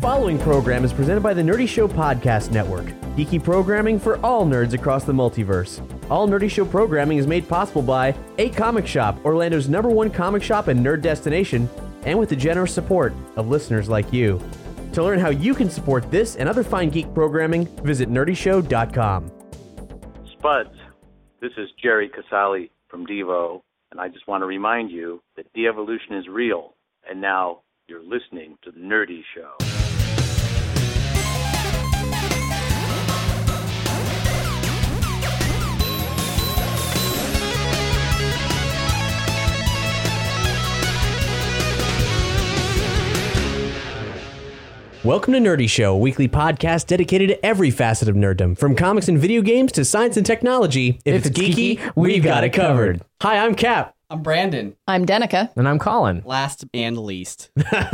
following program is presented by the Nerdy Show Podcast Network, geeky programming for all nerds across the multiverse. All Nerdy Show programming is made possible by A Comic Shop, Orlando's #1 comic shop and nerd destination, and with the generous support of listeners like you. To learn how you can support this and other fine geek programming, visit nerdyshow.com. Spuds, this is Jerry Casali from Devo, and I just want to remind you that de-evolution is real, and now you're listening to The Nerdy Show. Welcome to Nerdy Show, a weekly podcast dedicated to every facet of nerddom, from comics and video games to science and technology. If it's geeky, we've got it covered. Hi, I'm Cap. I'm Brandon. I'm Denica. And I'm Colin. Last and least.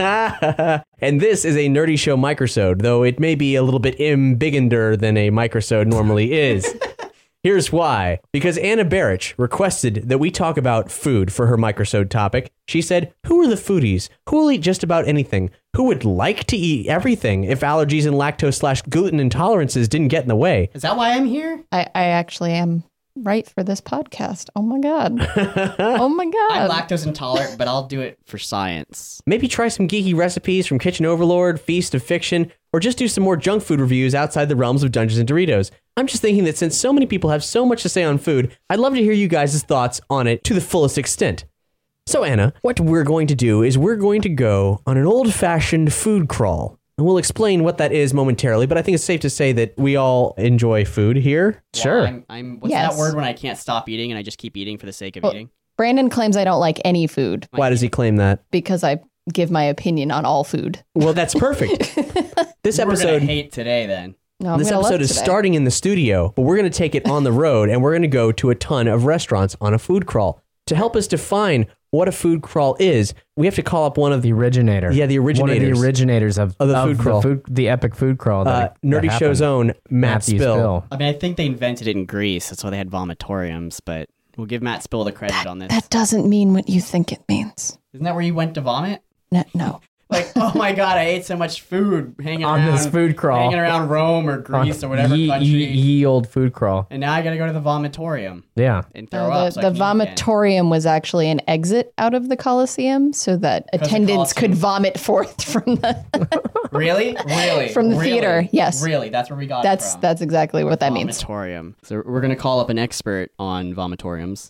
And this is a Nerdy Show microsode, though it may be a little bit embiggeneder than a microsode normally is. Here's why. Because Anna Barrich requested that we talk about food for her microsode topic. She said, who are the foodies? Who will eat just about anything? Who would like to eat everything if allergies and lactose/gluten intolerances didn't get in the way? Is that why I'm here? I actually am right for this podcast. Oh my God. Oh my God. I'm lactose intolerant, but I'll do it for science. Maybe try some geeky recipes from Kitchen Overlord, Feast of Fiction, or just do some more junk food reviews outside the realms of Dungeons and Doritos. I'm just thinking that since so many people have so much to say on food, I'd love to hear you guys' thoughts on it to the fullest extent. So Anna, what we're going to do is we're going to go on an old-fashioned food crawl. And we'll explain what that is momentarily, but I think it's safe to say that we all enjoy food here. Well, Sure. What's that word when I can't stop eating and I just keep eating for the sake of eating? Brandon claims I don't like any food Why does he claim that? because I give my opinion on all food. Well, that's perfect. This We're episode... gonna hate today then. No, I'm This gonna love episode is today. starting in the studio, but we're going to take it on the road, and we're going to go to a ton of restaurants on a food crawl. To help us define what a food crawl is, we have to call up one of The originator. Yeah, the originators. One of the originators of the food crawl. The epic food crawl. Nerdy Show's own Matt Matthew Spill. I mean, I think they invented it in Greece. That's why they had vomitoriums, but we'll give Matt Spill the credit on this. That doesn't mean what you think it means. Isn't that where you went to vomit? No. Like, oh my God, I ate so much food hanging On around this food crawl. hanging around Rome or Greece or whatever country. Ye old food crawl. And now I got to go to the vomitorium Yeah. and throw up. so I The can eat again. vomitorium was actually an exit out of the Colosseum so that the attendants could Colosseum- vomit forth from the Really? From the Really? theater, yes. Really? That's where we got it from. that's exactly what that means. Vomitorium. So we're going to call up an expert on vomitoriums.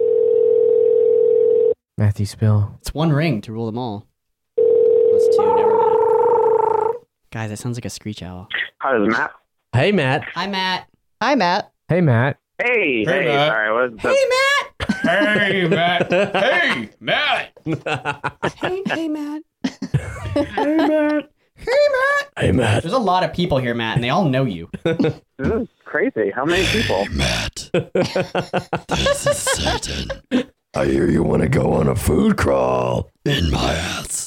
Matthew Spill. It's one ring to rule them all. That's two, never mind. Guys, that sounds like a screech owl. Hi, this is Matt. Hey, Matt. Hi, Matt. Hi, Matt. Hey, Matt. Hey, Matt. sorry, what's up? Hey, Matt. Hey, Matt. Hey, Matt. Hey, Matt. There's a lot of people here, Matt, and they all know you. This is crazy. How many people? Matt, this is Satan I hear you want to go on a food crawl. in my ass.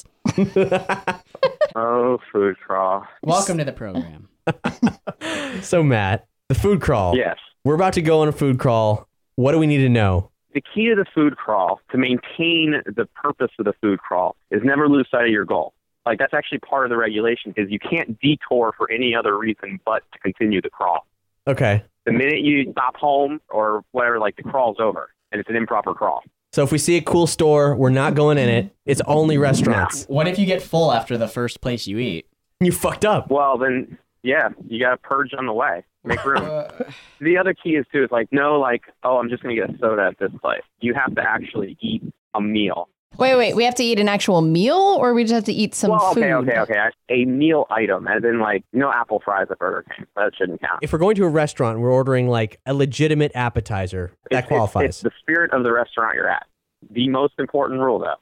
Oh, food crawl. Welcome to the program. So, Matt, the food crawl. Yes. We're about to go on a food crawl. What do we need to know? The key to the food crawl, to maintain the purpose of the food crawl, is never lose sight of your goal. Like, that's actually part of the regulation, is you can't detour for any other reason but to continue the crawl. Okay. The minute you stop home or whatever, like, the crawl's over, and it's an improper crawl. So if we see a cool store, we're not going in it. It's only restaurants. What if you get full after the first place you eat? You fucked up. Well, then, yeah, you got to purge on the way. Make room. The other key is, too, is like, no, like, oh, I'm just going to get a soda at this place. You have to actually eat a meal. Wait. We have to eat an actual meal or we just have to eat some food? Okay. A meal item, as in, like, no apple fries at Burger King. That shouldn't count. If we're going to a restaurant, we're ordering like a legitimate appetizer. That qualifies. It's the spirit of the restaurant you're at. The most important rule, though,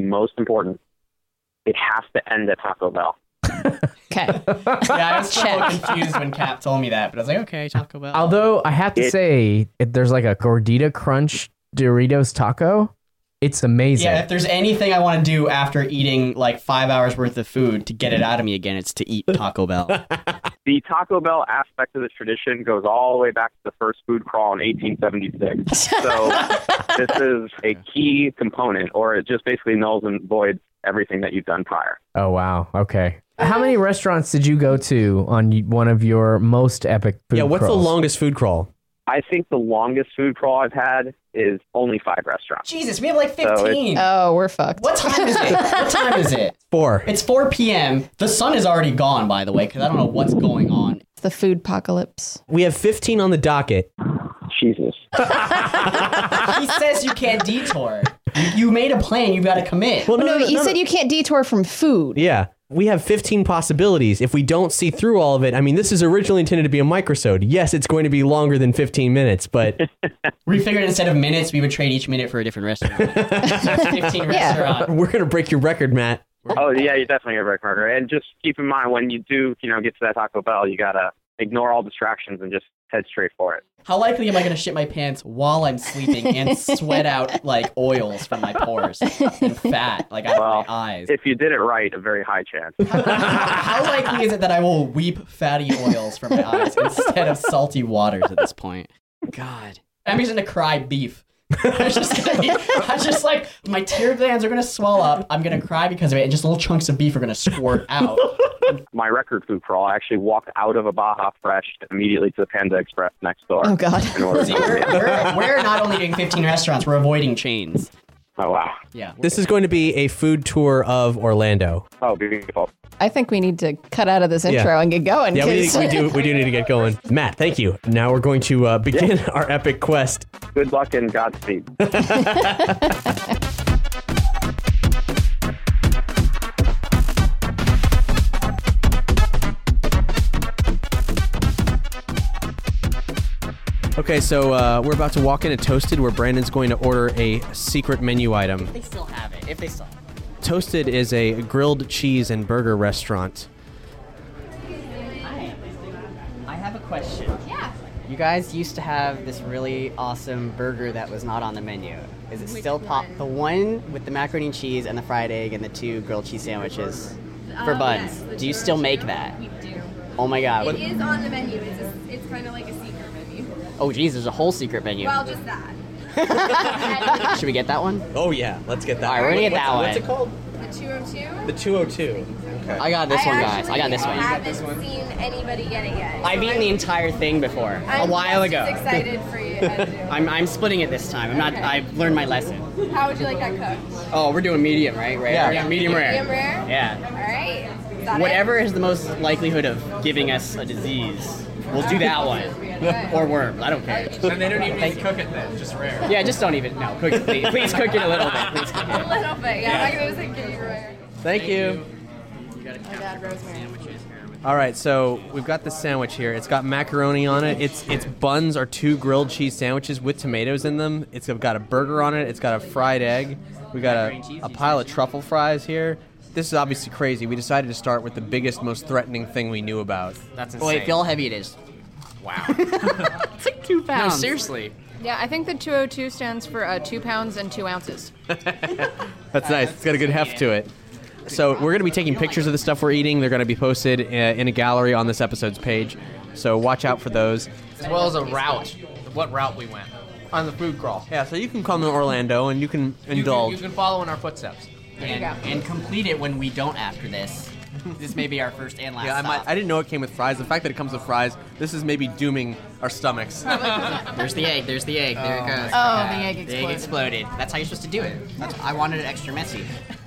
it has to end at Taco Bell. Okay. Yeah, I was so Check. confused when Cap told me that, but I was like, okay, Taco Bell. Although I have to say, if there's like a Gordita Crunch Doritos taco, it's amazing. Yeah, if there's anything I want to do after eating like 5 hours worth of food to get it out of me again, it's to eat Taco Bell. The Taco Bell aspect of the tradition goes all the way back to the first food crawl in 1876. So this is a key component, or it just basically nulls and voids everything that you've done prior. Oh, wow. Okay. How many restaurants did you go to on one of your most epic food Yeah, what's crawls? the longest food crawl? I think the longest food crawl I've had is only 5 restaurants. Jesus, we have like 15. Oh, we're fucked. What time is it? What time is it? 4. It's 4 p.m. The sun is already gone, by the way, because I don't know what's going on. It's the food apocalypse. We have 15 on the docket. Jesus. He says you can't detour. You made a plan. You got to commit. Well, No, you said you can't detour from food. Yeah. We have 15 possibilities. If we don't see through all of it, I mean, this is originally intended to be a microsode. Yes, it's going to be longer than 15 minutes, but We figured instead of minutes, we would trade each minute for a different restaurant. So it's 15 restaurants. we're going to break your record, Matt. Oh, yeah, you definitely got a break marker. And just keep in mind, when you do, get to that Taco Bell, you got to ignore all distractions and just head straight for it. How likely am I going to shit my pants while I'm sleeping and sweat out like oils from my pores and fat like out of my eyes? If you did it right, a very high chance. How likely is it that I will weep fatty oils from my eyes instead of salty waters at this point? God. I'm just going to cry beef. I'm just like, my tear glands are going to swell up. I'm going to cry because of it, and just little chunks of beef are going to squirt out. My record food crawl, I actually walked out of a Baja Fresh immediately to the Panda Express next door. Oh, God. In order See, to we're not only doing 15 restaurants, we're avoiding chains. Oh, wow. Yeah. This is going to be a food tour of Orlando. Oh, beautiful. I think we need to cut out of this intro and get going. Yeah, we 'cause- do need to get going. Matt, thank you. Now we're going to begin our epic quest. Good luck and Godspeed. Okay, so we're about to walk into Toasted, where Brandon's going to order a secret menu item. They still have it, if they still have it. Toasted is a grilled cheese and burger restaurant. Hi. I have a question. Yeah. You guys used to have this really awesome burger that was not on the menu. Is it still the one with the macaroni and cheese and the fried egg and the 2 grilled cheese sandwiches for buns? Yes, Do you still make that? We do. Oh my god. It is on the menu. It's kind of like a secret menu. Oh geez, there's a whole secret menu. Well, just that. Should we get that one? Oh yeah, let's get that. All right, we're gonna get that one. What's it called? The 202. The 202. Okay. I got this one, guys. I got this one. I haven't seen anybody get it yet. I've eaten the entire thing before I'm a while just ago. as excited for you as you. I'm splitting it this time. I've learned my lesson. How would you like that cooked? Oh, we're doing medium, right? Rare? Yeah. Medium rare. Medium rare? Yeah. All right. Is that Whatever it? has the most likelihood of giving us a disease, we'll do that one. Or worms. I don't care. And they don't even need to cook it then, just rare. Yeah, just don't even. No, cook it, please. Please cook it a little bit. Please cook A it. little bit. Yeah. I'm not gonna say give you rare. Thank you. You gotta count God, rosemary. sandwiches here with All right, so we've got the sandwich here. It's got macaroni on it. Its buns are 2 grilled cheese sandwiches with tomatoes in them. It's got a burger on it. It's got a fried egg. We got a pile of truffle fries here. This is obviously crazy. We decided to start with the biggest, most threatening thing we knew about. That's insane. Wait, feel how heavy it is. Wow. It's like 2 No, pounds. seriously. Yeah, I think the 202 stands for 2 pounds and 2 ounces. That's nice. It's got a good heft to it. So we're going to be taking pictures of the stuff we're eating. They're going to be posted in a gallery on this episode's page. So watch out for those. As well as a route. What route we went on the food crawl. Yeah, so you can come to Orlando and you can indulge. You can follow in our footsteps. And complete it when we don't after this. This may be our first and last Yeah, stop. I didn't know it came with fries. The fact that it comes with fries, this is maybe dooming our stomachs. There's the egg. There's the egg. There it goes. Oh, the egg The egg exploded. That's how you're supposed to do it. I wanted it extra messy.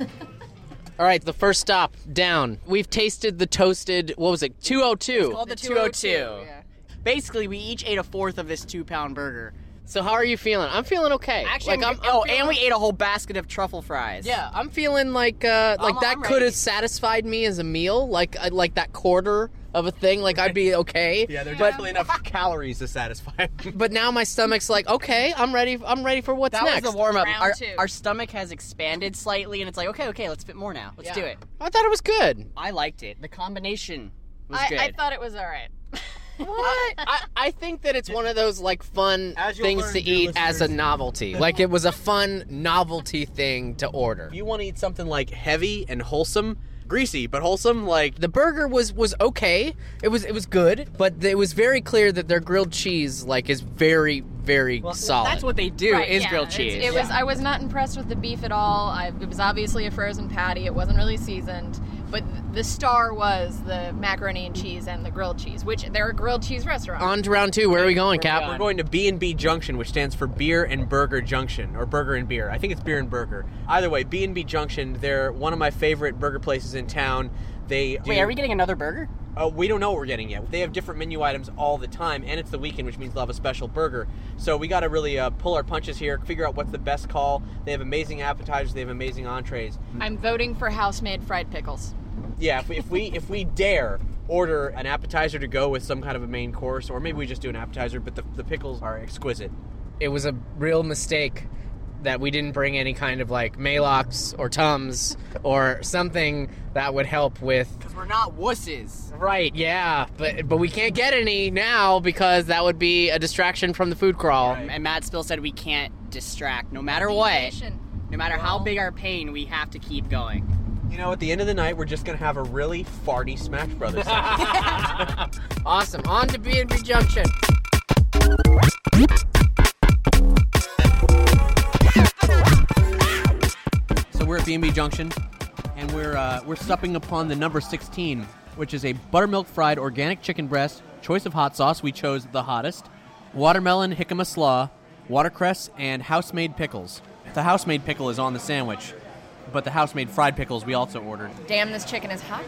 All right, the first stop down. We've tasted the toasted, what was it, 202? It's called the 202. Basically, we each ate a fourth of this 2-pound burger. So how are you feeling? I'm feeling okay. Actually, like, and we ate a whole basket of truffle fries. Yeah, I'm feeling like that I'm could ready. have satisfied me as a meal, like that quarter of a thing. Like I'd be okay. Yeah, there's but, definitely enough calories to satisfy. But now my stomach's like, okay, I'm ready for what's That next. was the warm up. Round 2. Our stomach has expanded slightly, and it's like, okay, let's fit more now. Let's do it. I thought it was good. I liked it. The combination was good. I thought it was all right. What? I think that it's one of those like fun As you'll things learn, to dear eat as a listeners. novelty. Like it was a fun novelty thing to order. If you want to eat something like heavy and wholesome, greasy but wholesome, like The burger was okay. It was good, but it was very clear that their grilled cheese like is very solid. That's what they do Right, is yeah, grilled it's- cheese. I was not impressed with the beef at all. It was obviously a frozen patty. It wasn't really seasoned. But the star was the macaroni and cheese and the grilled cheese, which they're a grilled cheese restaurant. On to round 2. Where are we going, Cap? We're going to B&B Junction, which stands for Beer and Burger Junction, or Burger and Beer. I think it's Beer and Burger. Either way, B&B Junction, they're one of my favorite burger places in town. Wait, are we getting another burger? We don't know what we're getting yet. They have different menu items all the time, and it's the weekend, which means they'll have a special burger. So we got to really pull our punches here, figure out what's the best call. They have amazing appetizers. They have amazing entrees. I'm voting for house-made fried pickles. Yeah, if we dare order an appetizer to go with some kind of a main course, or maybe we just do an appetizer, but the pickles are exquisite. It was a real mistake that we didn't bring any kind of like Maalox or Tums or something that would help with. Because we're not wusses. Right, yeah, but we can't get any now because that would be a distraction from the food crawl. Right. And Matt still said we can't distract. No matter what, no matter how big our pain, we have to keep going. You know, at the end of the night, we're just going to have a really farty Smash Brothers. Awesome. On to B&B Junction. So we're at B&B Junction, and we're supping upon the number 16, which is a buttermilk fried organic chicken breast, choice of hot sauce. We chose the hottest. Watermelon jicama slaw, watercress, and house-made pickles. The house-made pickle is on the sandwich, but the house-made fried pickles we also ordered. Damn, this chicken is hot.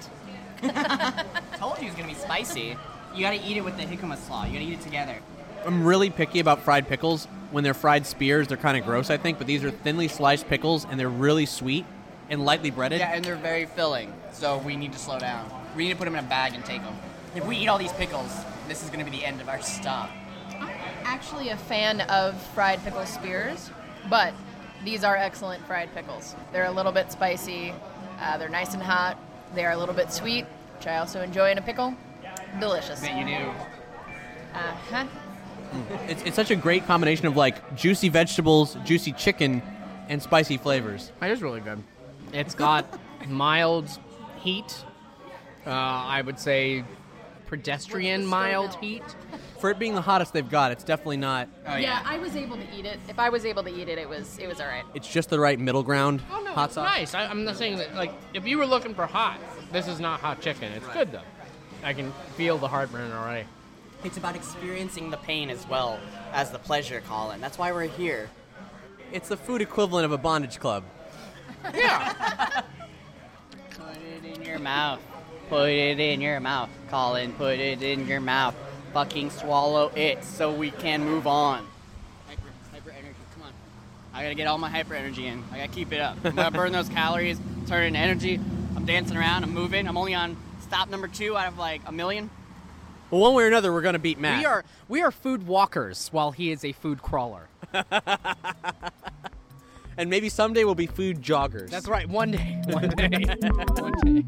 Told you it was going to be spicy. You got to eat it with the jicama slaw. You got to eat it together. I'm really picky about fried pickles. When they're fried spears, they're kind of gross, I think, but these are thinly sliced pickles, and they're really sweet and lightly breaded. Yeah, and they're very filling, so we need to slow down. We need to put them in a bag and take them. If we eat all these pickles, this is going to be the end of our stop. I'm actually a fan of fried pickle spears, but these are excellent fried pickles. They're a little bit spicy, they're nice and hot, they are a little bit sweet, which I also enjoy in a pickle. Delicious. Bet you do. Uh-huh. It's such a great combination of like juicy vegetables, juicy chicken, and spicy flavors. It is really good. It's got mild heat. I would say pedestrian mild heat. For it being the hottest they've got, it's definitely not. Yeah, I was able to eat it. If I was able to eat it, it was all right. It's just the right middle ground. Oh no, hot it's sauce. nice. I'm not saying that. Like, if you were looking for hot, this is not hot chicken. It's good though. I can feel the heartburn already. It's about experiencing the pain as well as the pleasure, Colin. That's why we're here. It's the food equivalent of a bondage club. Yeah. Put it in your mouth. Put it in your mouth. Colin, put it in your mouth. Fucking swallow it so we can move on. Hyper energy, come on. I gotta get all my hyper energy in. I gotta keep it up. I'm gonna burn those calories, turn it into energy. I'm dancing around, I'm moving. I'm only on stop number 2 out of like a million. Well, one way or another, we're going to beat Matt. We are food walkers while he is a food crawler. And maybe someday we'll be food joggers. That's right. One day. One day. One day.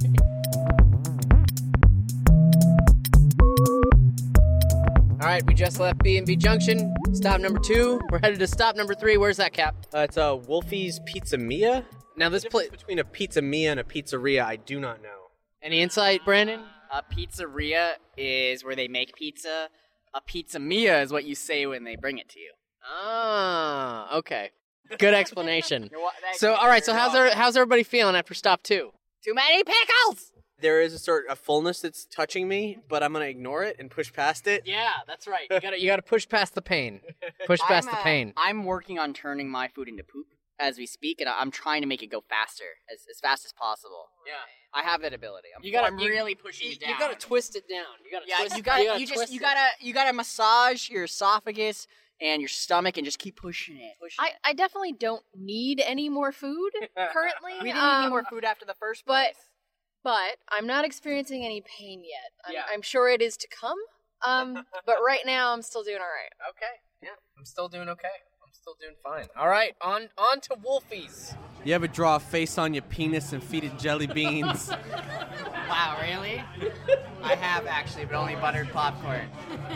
All right, we just left B&B Junction. Stop number 2. We're headed to stop number 3. Where's that, Cap? It's Wolfie's Pizza Mia. Now this place between a Pizza Mia and a pizzeria, I do not know. Any insight, Brandon? A pizzeria is where they make pizza. A pizza mia is what you say when they bring it to you. Ah, okay. Good explanation. So, all right. So, how's everybody feeling after stop 2? Too many pickles. There is a sort of fullness that's touching me, but I'm gonna ignore it and push past it. Yeah, that's right. You gotta push past the pain. Push past the pain. I'm working on turning my food into poop as we speak, and I'm trying to make it go faster, as fast as possible. Yeah. I have that ability. I'm really pushing it down. You gotta twist it down. You gotta massage your esophagus and your stomach and just keep pushing it. I definitely don't need any more food currently. We didn't need any more food after the first place. But I'm not experiencing any pain yet. I'm sure it is to come. But right now I'm still doing all right. Okay. Yeah. I'm still doing okay. I'm still doing fine. All right. On to Wolfie's. You ever draw a face on your penis and feed it jelly beans? Wow, really? I have actually, but only buttered popcorn.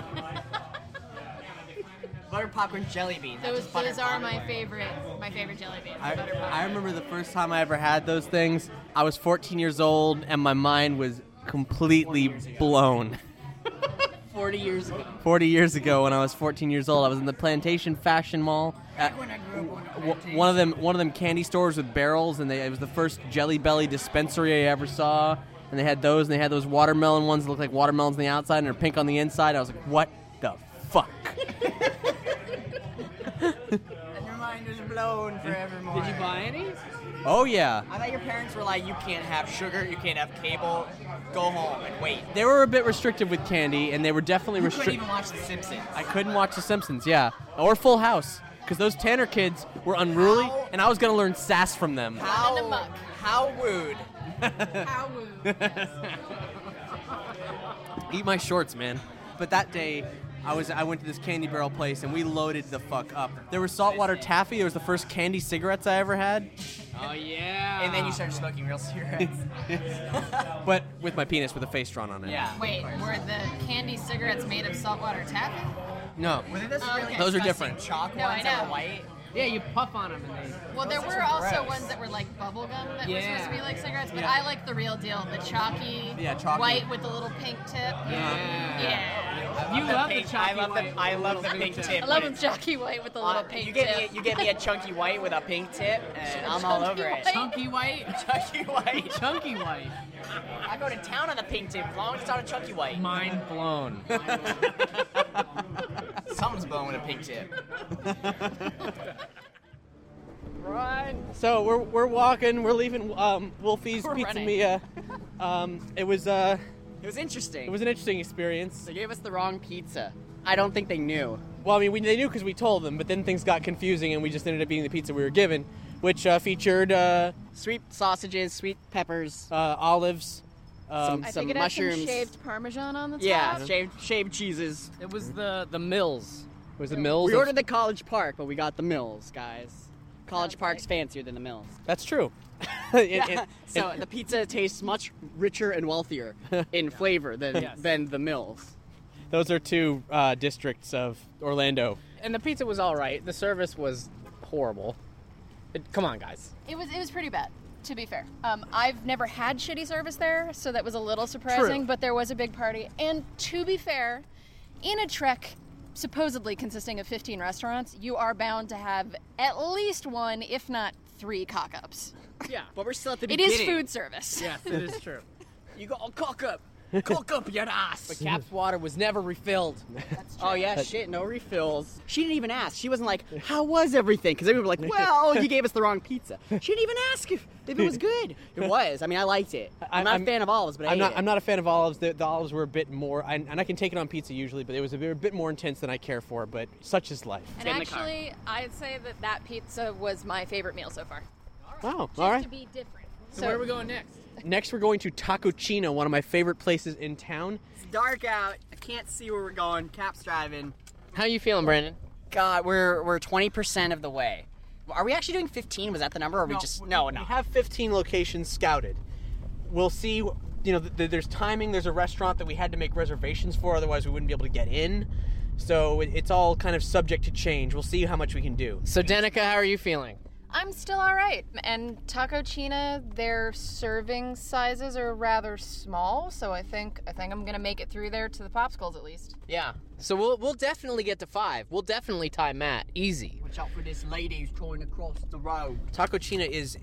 Buttered popcorn jelly beans. Those are my favorite jelly beans. I remember the first time I ever had those things. I was 14 years old, and my mind was completely blown. 40 years ago. 40 years ago, when I was 14 years old, I was in the Plantation Fashion Mall. At one of them candy stores with barrels, and it was the first Jelly Belly dispensary I ever saw. And they had those watermelon ones that looked like watermelons on the outside and are pink on the inside. I was like, what the fuck? And your mind is blown forevermore. Did you buy any? Oh yeah. I thought your parents were like, you can't have sugar, you can't have cable, go home and wait. They were a bit restrictive with candy, and they were definitely You couldn't restrictive. even watch The Simpsons. I couldn't watch The Simpsons, yeah. Or Full House, because those Tanner kids were unruly, and I was going to learn sass from them. How rude. How woo. Eat my shorts, man. But that day, I went to this Candy Barrel place, and we loaded the fuck up. There was saltwater taffy. It was the first candy cigarettes I ever had. Oh, yeah. And then you started smoking real cigarettes. But with my penis with a face drawn on it. Yeah. Wait, were the candy cigarettes made of saltwater taffy? No. Were they those really Those are disgusting different. chalk No, I ones that know. were white? Yeah, you puff on them and they... Well, there Those were are also gross. ones that were like bubble gum that were Yeah. supposed to be like cigarettes, but Yeah. I like the real deal, the chalky, white with the little pink tip. Yeah. You love the pink- chalky I love white. I love the pink tip. I love them chalky white with the little pink tip. You get me a chunky white with a pink tip, and I'm all over it. Chunky white? Chunky white. Chunky white. I go to town on the pink tip as long as it's on a chunky white. Mind blown. Something's blown with a pink tip. Run. So we're walking. We're leaving Wolfie's We're Pizzeria. It was It was interesting. it was an interesting experience. They gave us the wrong pizza. I don't think they knew. Well, I mean, they knew because we told them, but then things got confusing, and we just ended up eating the pizza we were given, which featured Sweet sausages, sweet peppers, olives, some I think it mushrooms. had some shaved Parmesan on the top. Yeah, shaved cheeses. It was the Mills. It was the Mills. We ordered the College Park, but we got the Mills, guys. College Park's fancier than the Mills. That's true. So the pizza tastes much richer and wealthier in flavor than the Mills. Those are two districts of Orlando. And the pizza was all right. The service was horrible. Come on, guys. It was pretty bad, to be fair. I've never had shitty service there, so that was a little surprising, True. but there was a big party. And to be fair, in a trek supposedly consisting of 15 restaurants, you are bound to have at least one, if not 3 cock-ups. Yeah. But we're still at the It beginning. is food service. Yes, it is true. You go, cock up. Cock up your ass. But Cap's water was never refilled. Oh, yeah, shit, no refills. She didn't even ask. She wasn't like, how was everything? Because everyone were like, well, you gave us the wrong pizza. She didn't even ask if it was good. It was. I mean, I liked it. I'm not a fan of olives, but I ate it. I'm not a fan of olives. The olives were a bit more, and I can take it on pizza usually, but it was a bit more intense than I care for, but such is life. And actually, I'd say that pizza was my favorite meal so far. Wow, Just all right. to be different. So where are we going next? Next, we're going to Taco Chino, one of my favorite places in town. It's dark out. I can't see where we're going. Cap's driving. How you feeling, Brandon? God, we're 20% of the way. Are we actually doing 15? Was that the number? Or we just... No. We have 15 locations scouted. We'll see, you know, there's timing. There's a restaurant that we had to make reservations for, otherwise we wouldn't be able to get in. So it's all kind of subject to change. We'll see how much we can do. So, Danica, how are you feeling? I'm still all right. And Taco China, their serving sizes are rather small, so I think I'm gonna make it through there to the popsicles at least. Yeah. So we'll definitely get to 5. We'll definitely tie Matt. Easy. Watch out for this lady who's trying to cross the road. Taco China is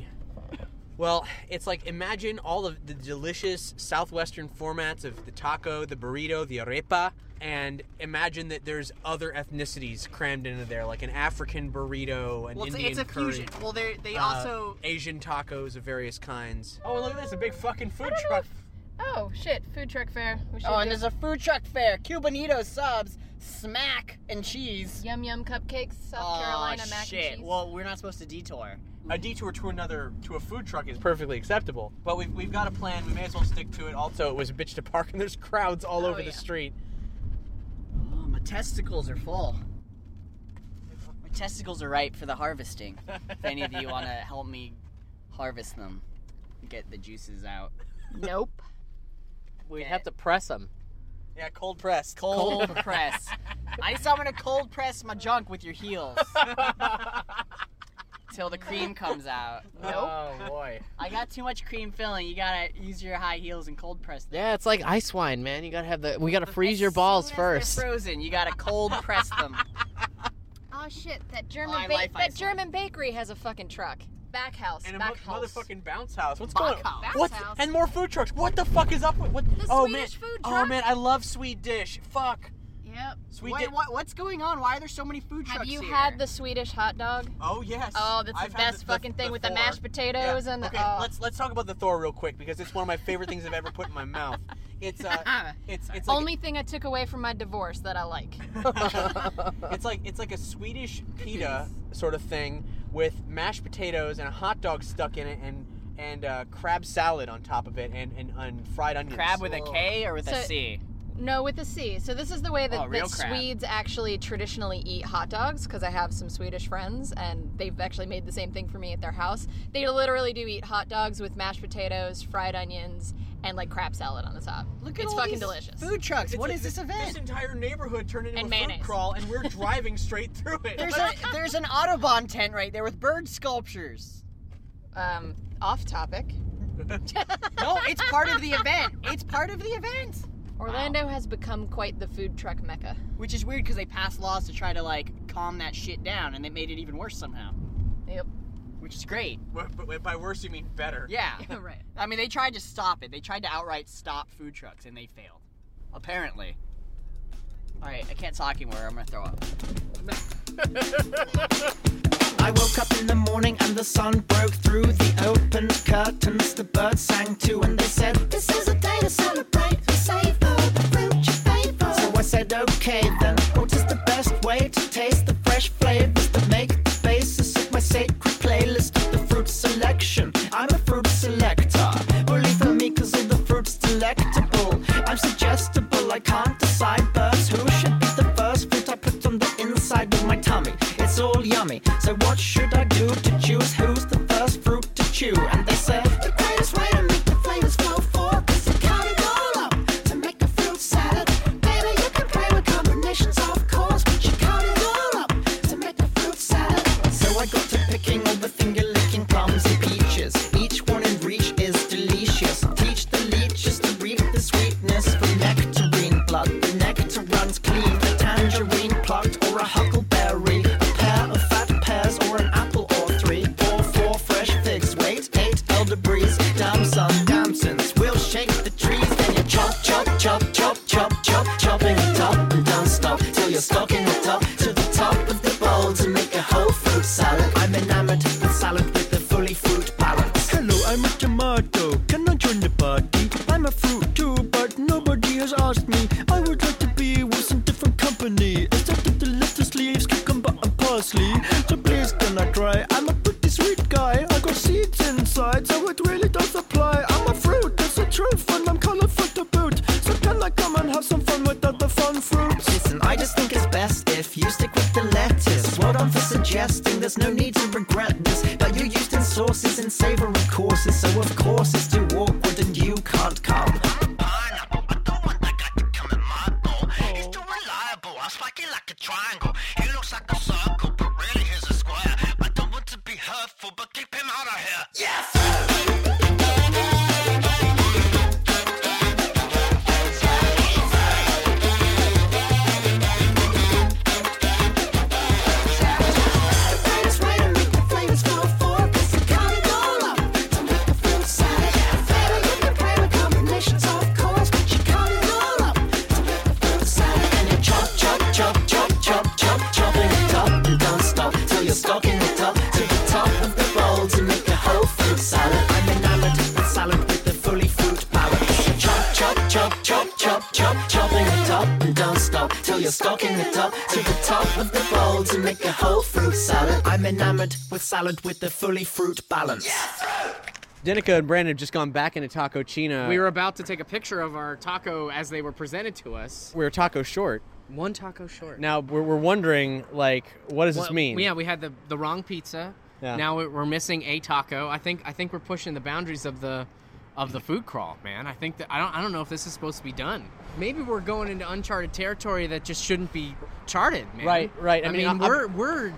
it's like, imagine all of the delicious southwestern formats of the taco, the burrito, the arepa, and imagine that there's other ethnicities crammed into there, like an African burrito, an Indian it's a curry. fusion. Well, they also... Asian tacos of various kinds. Oh, look at this, a big fucking food don't know truck. Oh shit, food truck fair. We should Oh, and do- there's a food truck fair. Cubanito subs, smack, and cheese. Yum Yum cupcakes, South Carolina mac shit. and cheese. Well, we're not supposed to detour. A detour to a food truck is perfectly acceptable. But we've got a plan. We may as well stick to it. Also, it was a bitch to park, and there's crowds all over the street. Oh, my testicles are full. My testicles are ripe for the harvesting. If any of you want to help me harvest them, get the juices out. Nope. We'd have to press them. Yeah, cold press. Cold press. I need someone to cold press my junk with your heels. till the cream comes out. Oh boy. I got too much cream filling. You gotta use your high heels and cold press them. Yeah, it's like ice wine, man. You gotta have we gotta freeze your balls first. They're frozen. You gotta cold press them. Oh shit! That Fine life ice German bakery has a fucking truck. Backhouse. And a Backhouse. motherfucking bounce house. What's Backhouse. going on? Bounce What? house. And more food trucks. What the fuck is up with what? The oh Swedish man. food Oh truck. man, I love sweet dish. Fuck. Yep. Sweet Wait, dish. what's going on? Why are there so many food trucks Have you here? had the Swedish hot dog? Oh yes. Oh, that's I've the had best fucking thing with the Thor. mashed potatoes Yeah. and the. Okay, oh. let's talk about the Thor real quick because it's one of my favorite things I've ever put in my mouth. It's it's like Only thing I took away from my divorce that I like. it's like a Swedish pita sort of thing with mashed potatoes and a hot dog stuck in it and crab salad on top of it and fried onions. Crab with a K or with a So- C? No, with a C. So this is the way that, real that crab. Swedes actually traditionally eat hot dogs, because I have some Swedish friends, and they've actually made the same thing for me at their house. They literally do eat hot dogs with mashed potatoes, fried onions, and like crab salad on the top. Look at it's all fucking these delicious. Food trucks. It's What like is this event? This entire neighborhood turned into And a mayonnaise. food crawl, and we're driving straight through it. There's an Autobahn tent right there with bird sculptures. Off topic. No, it's part of the event. It's part of the event. Orlando has become quite the food truck mecca. Which is weird because they passed laws to try to like calm that shit down, and they made it even worse somehow. Yep. Which is great. But by worse you mean better. Yeah. Right. I mean, they tried to stop it. They tried to outright stop food trucks, and they failed. Apparently. All right, I can't talk anymore. I'm gonna throw up. I woke up in the morning and the sun broke through the open curtains. The birds sang too and they said, "This is a day to celebrate the savor, the fruit you favor." So I said, okay then, what is the best way to taste the fresh flavors that make the basis of my sacred playlist of the fruit selection? I'm a fruit selector. Believe in me cause all the fruit's delectable. I'm suggestible, I can't decide birds who should be the first fruit I put on the inside of my tummy. It's all yummy, so what should I do to choose who's the first fruit to chew? And they said, the greatest way to make the flavors flow forth is to cut it all up to make a fruit salad. Baby, you can play with combinations of course, but you cut it all up to make a fruit salad. So I got to picking all the finger-licking plums and peaches. Each one in reach is delicious. Teach the leeches to reap the sweetness from nectarine blood. The nectar runs clean, a tangerine plucked or a huckleberry. Of fat pears or an apple or three, or 4 fresh figs. Wait, 8 elderberries, damsons. We'll shake the trees, then you chop, chopping it up and don't stop till you're stocking it up to the top of the bowl to make a whole fruit salad. I'm enamored with salad with the fully fruit balance. Hello, I'm a tomato. Can I join the party? I'm a fruit too, but nobody has asked me. I would like to be with some different company. Instead of the lettuce leaves, cucumber and parsley. So please can I try? I'm a pretty sweet guy. I got seeds inside, so it really does apply. I'm a fruit, that's the truth, and I'm colorful to boot. So can I come and have some fun with other fun fruits? Listen, I just think it's best if you stick with the lettuce. Well done for suggesting there's no need to regret this. But you're used in sauces and savory courses, so of course it's too awkward and you can't come. I spike it like a triangle. He looks like a circle, but really he's a square. I don't want to be hurtful, but keep him out of here. Yes! Stocking it up to the top of the bowl to make a whole fruit salad. I'm enamored with salad with the fully fruit balance. Chopping it up and don't stop till you're stocking it up to the top of the bowl to make a whole fruit salad. I'm enamored with salad with the fully fruit balance. Danica and Brandon have just gone back into Taco China. We were about to take a picture of our taco as they were presented to us. We were taco short. One taco short. Now we're wondering, like, what does this mean? Yeah, we had the wrong pizza. Yeah. Now we're missing a taco. I think we're pushing the boundaries of the food crawl, man. I think that I don't know if this is supposed to be done. Maybe we're going into uncharted territory that just shouldn't be charted, man. Right. I mean, we're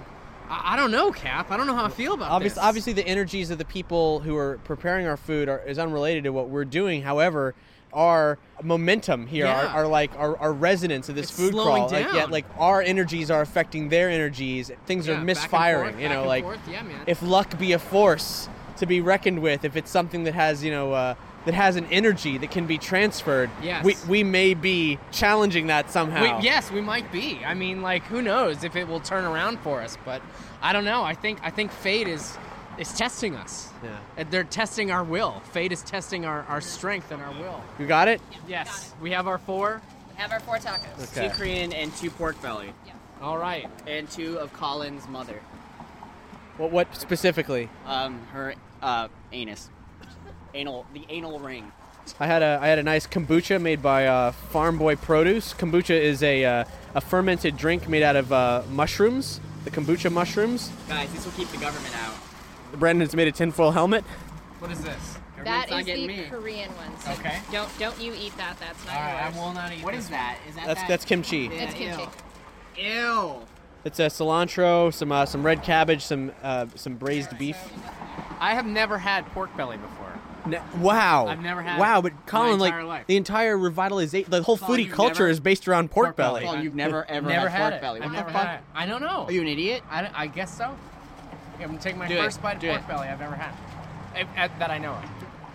I don't know, Cap. I don't know how I feel about this. Obviously, the energies of the people who are preparing our food is unrelated to what we're doing. However, our momentum here, our resonance of this It's food slowing crawl, down. like our energies are affecting their energies. Things are Yeah, back and misfiring. forth, You know, back and like forth. Yeah, man. if luck be a force to be reckoned with, if it's something that has that has an energy that can be transferred, Yes. we may be challenging that somehow. Yes, we might be. I mean, like, who knows if it will turn around for us? But I don't know. I think fate is testing us. Yeah. They're testing our will. Fate is testing our strength and our will. You got it? Yes. We have our 4. Have our 4 tacos. Okay. 2 Korean and 2 pork belly. Yeah. All right. And 2 of Colin's mother. What specifically? Her anus. The anal ring. I had a nice kombucha made by Farm Boy Produce. Kombucha is a fermented drink made out of mushrooms, the kombucha mushrooms. Guys, this will keep the government out. Brandon's made a tinfoil helmet. What is this? That not is getting the me. Korean one. So Okay. Don't you eat that. That's not All right, yours. I will not eat What this is that? Is that That's kimchi. It's kimchi. Ew. It's a cilantro, some red cabbage, some braised beef. I have never had pork belly before. Wow. I've never had Wow, it but my Colin, entire like life. the entire revitalization, the whole Colin, foodie you've culture never- is based around pork belly. Colin, you've never ever Never had had pork it. belly. I've What never the fuck? had it. I don't know. Are you an idiot? I guess so. I'm gonna take my Do it. first bite of Do pork it. belly I've ever had. That I know of.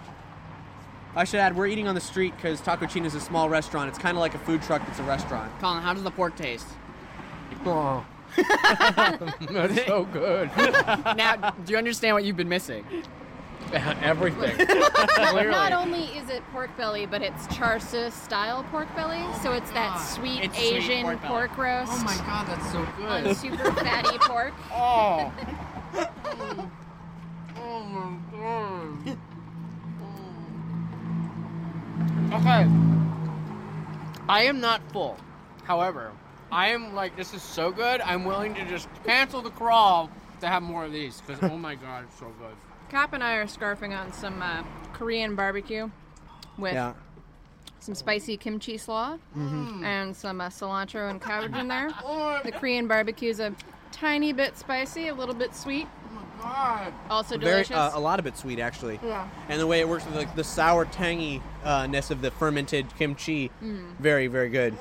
I should add, we're eating on the street because Taco Chino is a small restaurant. It's kind of like a food truck that's a restaurant. Colin, how does the pork taste? Oh. That's so good. Now, do you understand what you've been missing? Everything. Not only is it pork belly, but it's char siu style pork belly. So it's that sweet It's sweet Asian pork belly. pork roast Oh my god, that's so on good. super fatty pork. Oh. Oh my god. Okay. I am not full. However, I am like, this is so good, I'm willing to just cancel the crawl to have more of these. Because, oh my god, it's so good. Cap and I are scarfing on some Korean barbecue with Yeah. some spicy kimchi slaw Mm-hmm. and some cilantro and cabbage in there. The Korean barbecue is a tiny bit spicy, a little bit sweet. God. Also Very, delicious. a lot of it sweet, actually. Yeah. And the way it works with like the sour tanginess of the fermented kimchi, very, very good.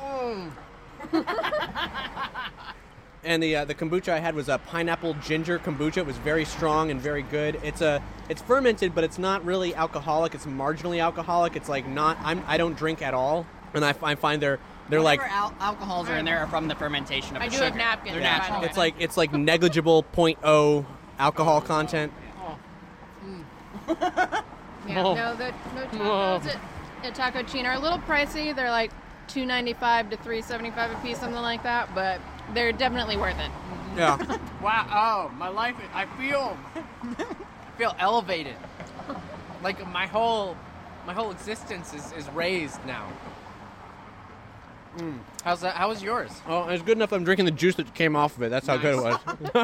And the kombucha I had was a pineapple ginger kombucha. It was very strong and very good. It's fermented, but it's not really alcoholic. It's marginally alcoholic. It's like not. I don't drink at all, and I find they're like Whatever alcohols are in there are from the fermentation of I the do sugar. have napkins, They're by the natural. way. it's like negligible 0.0 alcohol content. Yeah, no, the tacos at Taco Chino are a little pricey. They're like $2.95 to $3.75 a piece, something like that, but they're definitely worth it. Yeah. Wow, oh, my life, I feel elevated. Like my whole existence is raised now. How's that? How was yours? Oh, it's good enough. I'm drinking the juice that came off of it. That's how good it was.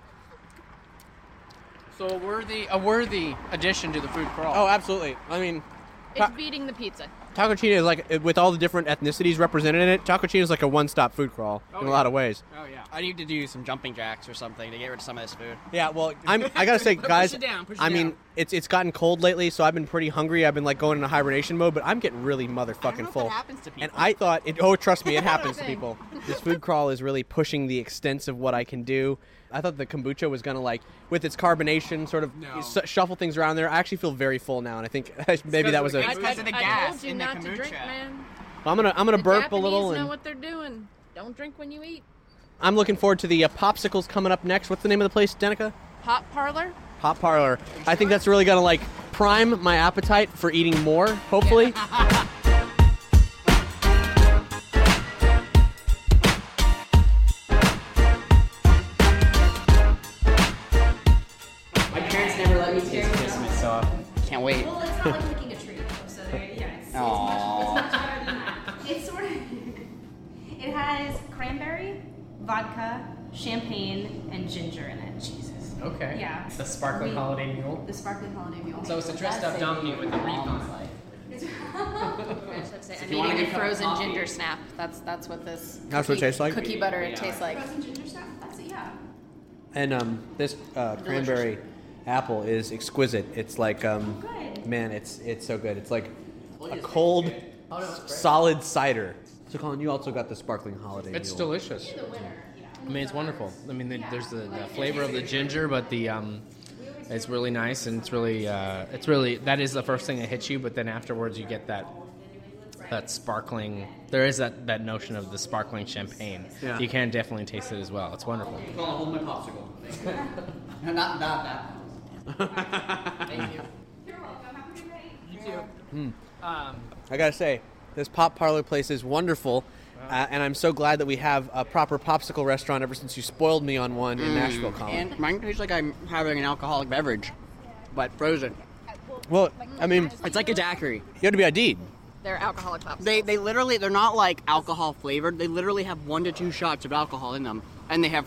So a worthy addition to the food crawl. Oh, absolutely. I mean, It's beating the pizza. Taco Chino is like, with all the different ethnicities represented in it, Taco Chino is like a one-stop food crawl in a lot of ways. Oh yeah. I need to do some jumping jacks or something to get rid of some of this food. Yeah, well, I gotta say, guys, it down, push it I mean, down. it's gotten cold lately, so I've been pretty hungry. I've been like going into hibernation mode, but I'm getting really motherfucking full. happens to people. And I thought, trust me, it happens to people. This food crawl is really pushing the extents of what I can do. I thought the kombucha was gonna like, with its carbonation, sort of shuffle things around there. I actually feel very full now, and I think maybe that was a. It's because of the I gas told you in the not to kombucha. drink, man. I'm gonna The burp Japanese a little, know and what they're doing. Don't drink when you eat. I'm looking forward to the popsicles coming up next. What's the name of the place, Danica? Hot parlor. Hot Parlor. I think that's really gonna like prime my appetite for eating more. Hopefully. My parents never let me taste Christmas, so I can't wait. Well, it's not like picking a tree, so there, yeah. It's sort of. It has cranberry, vodka, champagne, and ginger in it. Jesus. Okay. Yeah. The sparkling holiday mule. The sparkling holiday mule. So it's a dressed up donkey with a wreath on it. I'm eating a frozen ginger snap. That's what this. That's what it tastes like? Cookie butter tastes like. Frozen ginger snap. That's it. Yeah. And this cranberry apple is exquisite. It's like, man, it's so good. It's like a cold, solid cider. So, Colin, you also got the sparkling holiday. It's mule. delicious. I mean, it's wonderful. I mean, there's the flavor of the ginger, but it's really nice, and it's really that is the first thing that hits you. But then afterwards, you get that sparkling. There is that notion of the sparkling champagne. Yeah. You can definitely taste it as well. It's wonderful. Hold my popsicle. not that. Thank you. You're welcome. Have a good night. You too. I gotta say, this pop parlor place is wonderful, and I'm so glad that we have a proper popsicle restaurant ever since you spoiled me on one in Nashville, Colin. And mine tastes like I'm having an alcoholic beverage, but frozen. Well, I mean, It's like a daiquiri. you had to be ID'd. They're alcoholic popsicles. They literally, they're not like alcohol flavored. They literally have 1 to 2 shots of alcohol in them, and they have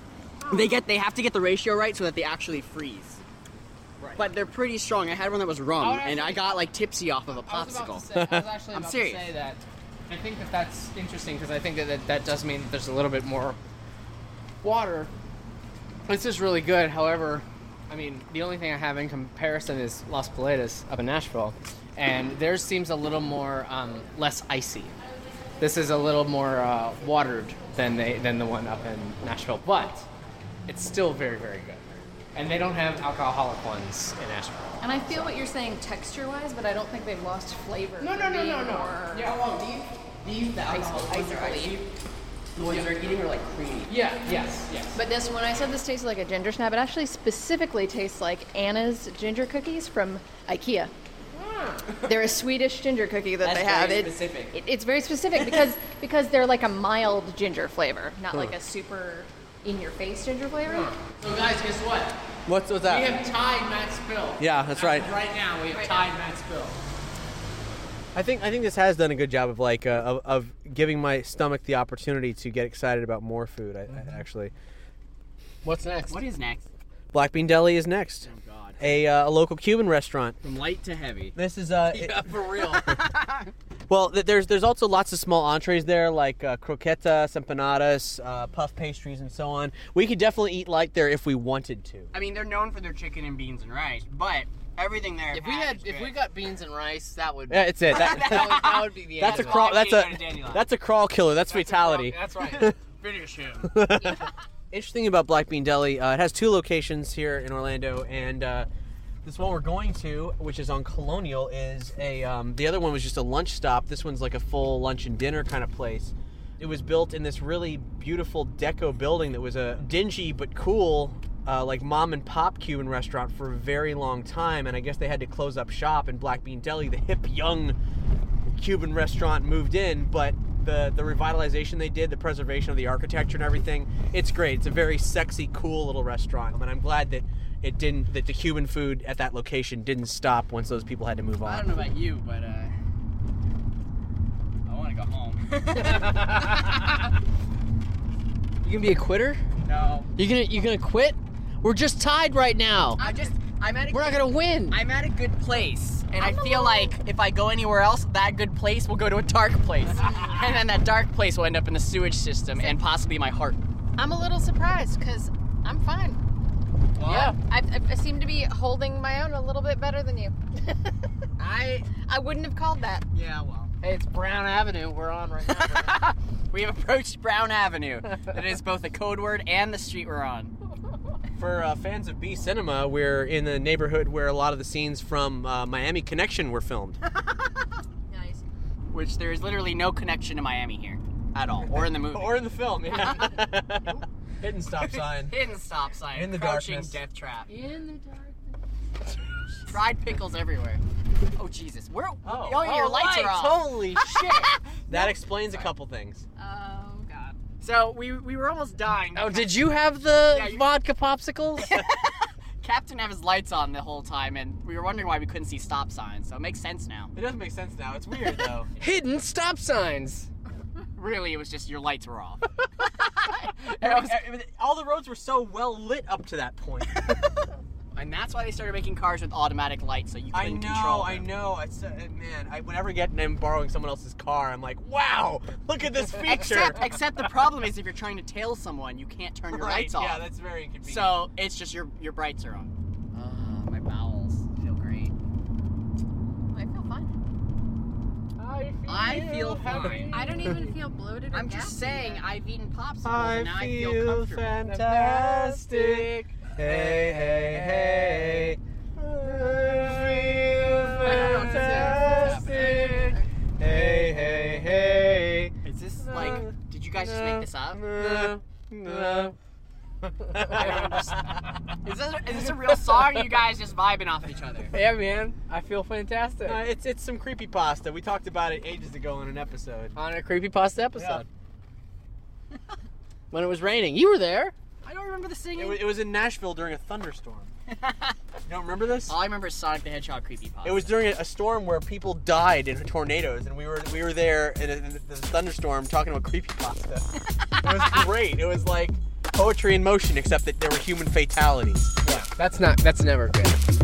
to get the ratio right so that they actually freeze. Right. But they're pretty strong. I had one that was rum, and I got like tipsy off of a popsicle. I was actually I'm about serious. to say that. I think that's interesting because I think that does mean that there's a little bit more water. This is really good. However, I mean, the only thing I have in comparison is Los Paletas up in Nashville, and theirs seems a little more less icy. This is a little more watered than the one up in Nashville, but it's still very, very good. And they don't have alcoholic ones in Nashville. And I feel what you're saying texture-wise, but I don't think they've lost flavor. No. Yeah, well, these the alcohol ones are like, the ones you're eating are like creamy. Yeah, yes. But this, when I said this tasted like a ginger snap, it actually specifically tastes like Anna's ginger cookies from IKEA. They're a Swedish ginger cookie that they have. Very specific. It's very specific because they're like a mild ginger flavor, not like a super in-your-face ginger flavor. So guys, guess what? What's that? We have tied Matt's bill. Yeah, that's right. Right now, we have tied Matt's bill. I think this has done a good job of of giving my stomach the opportunity to get excited about more food. I actually. What's next? What is next? Black Bean Deli is next. Oh God. A local Cuban restaurant. From light to heavy. This is Yeah, for real. well, there's also lots of small entrees there like croquetas, empanadas, puff pastries, and so on. We could definitely eat light there if we wanted to. I mean, they're known for their chicken and beans and rice, but everything there. If we got beans and rice, that would. Yeah, it's it. that would be the. That's a answer. crawl. That's a crawl killer. That's fatality. That's right. Finish him. Interesting about Black Bean Deli, it has 2 locations here in Orlando, and this one we're going to, which is on Colonial, is the other one was just a lunch stop. This one's like a full lunch and dinner kind of place. It was built in this really beautiful deco building that was a dingy but cool, like mom and pop Cuban restaurant for a very long time, and I guess they had to close up shop, and Black Bean Deli, the hip young Cuban restaurant, moved in, but the revitalization they did, the preservation of the architecture and everything, it's great. It's a very sexy, cool little restaurant, and I'm glad that that the Cuban food at that location didn't stop once those people had to move on. I don't know about you, but I want to go home. You gonna be a quitter? No. You gonna quit? We're just tied right now. We're not gonna win. I'm at a good place, and I feel like if I go anywhere else, that good place will go to a dark place, and then that dark place will end up in the sewage system and possibly my heart. I'm a little surprised because I'm fine. Well, Yeah, I seem to be holding my own a little bit better than you. I wouldn't have called that. Yeah, well. Hey, it's Brown Avenue we're on right now. We have approached Brown Avenue. That is both a code word and the street we're on. For fans of B Cinema, we're in the neighborhood where a lot of the scenes from Miami Connection were filmed. Nice. Which there is literally no connection to Miami here at all, or in the movie. Or in the film, yeah. Hidden stop sign. Hidden stop sign. In the Crouching darkness. death trap. In the darkness. Fried pickles everywhere. Oh Jesus! Where? Oh, your lights are off. Holy shit! That explains a couple things. Oh God. So we were almost dying. Oh, did you have the Yeah, vodka popsicles? Captain have his lights on the whole time, and we were wondering why we couldn't see stop signs. So it makes sense now. It doesn't make sense now. It's weird though. Hidden stop signs. Really, it was just your lights were off. All the roads were so well lit up to that point. And that's why they started making cars with automatic lights, so you couldn't control them. I know. Whenever I'm borrowing someone else's car, I'm like, wow, look at this feature. Except the problem is if you're trying to tail someone, you can't turn your lights off. Yeah, that's very inconvenient. So it's just your brights are on. My bowels feel great. I feel fine. I feel fine. I don't even feel bloated or I'm just saying, yet. I've eaten popsicles I and now I feel feel comfortable. fantastic. Hey, hey, hey. I feel fantastic. Hey, hey, hey. Is this like, did you guys just make this up? No. Is this a real song or you guys just vibing off each other? Yeah, man. I feel fantastic. It's some creepypasta. We talked about it ages ago in an episode. On a creepypasta episode. When it was raining. You were there. I don't remember the singing. It was in Nashville during a thunderstorm. You don't remember this? All I remember is Sonic the Hedgehog creepypasta. It was during a storm where people died in tornadoes, and we were there in the thunderstorm talking about creepypasta. It was great. It was like poetry in motion, except that there were human fatalities. Yeah, that's never good.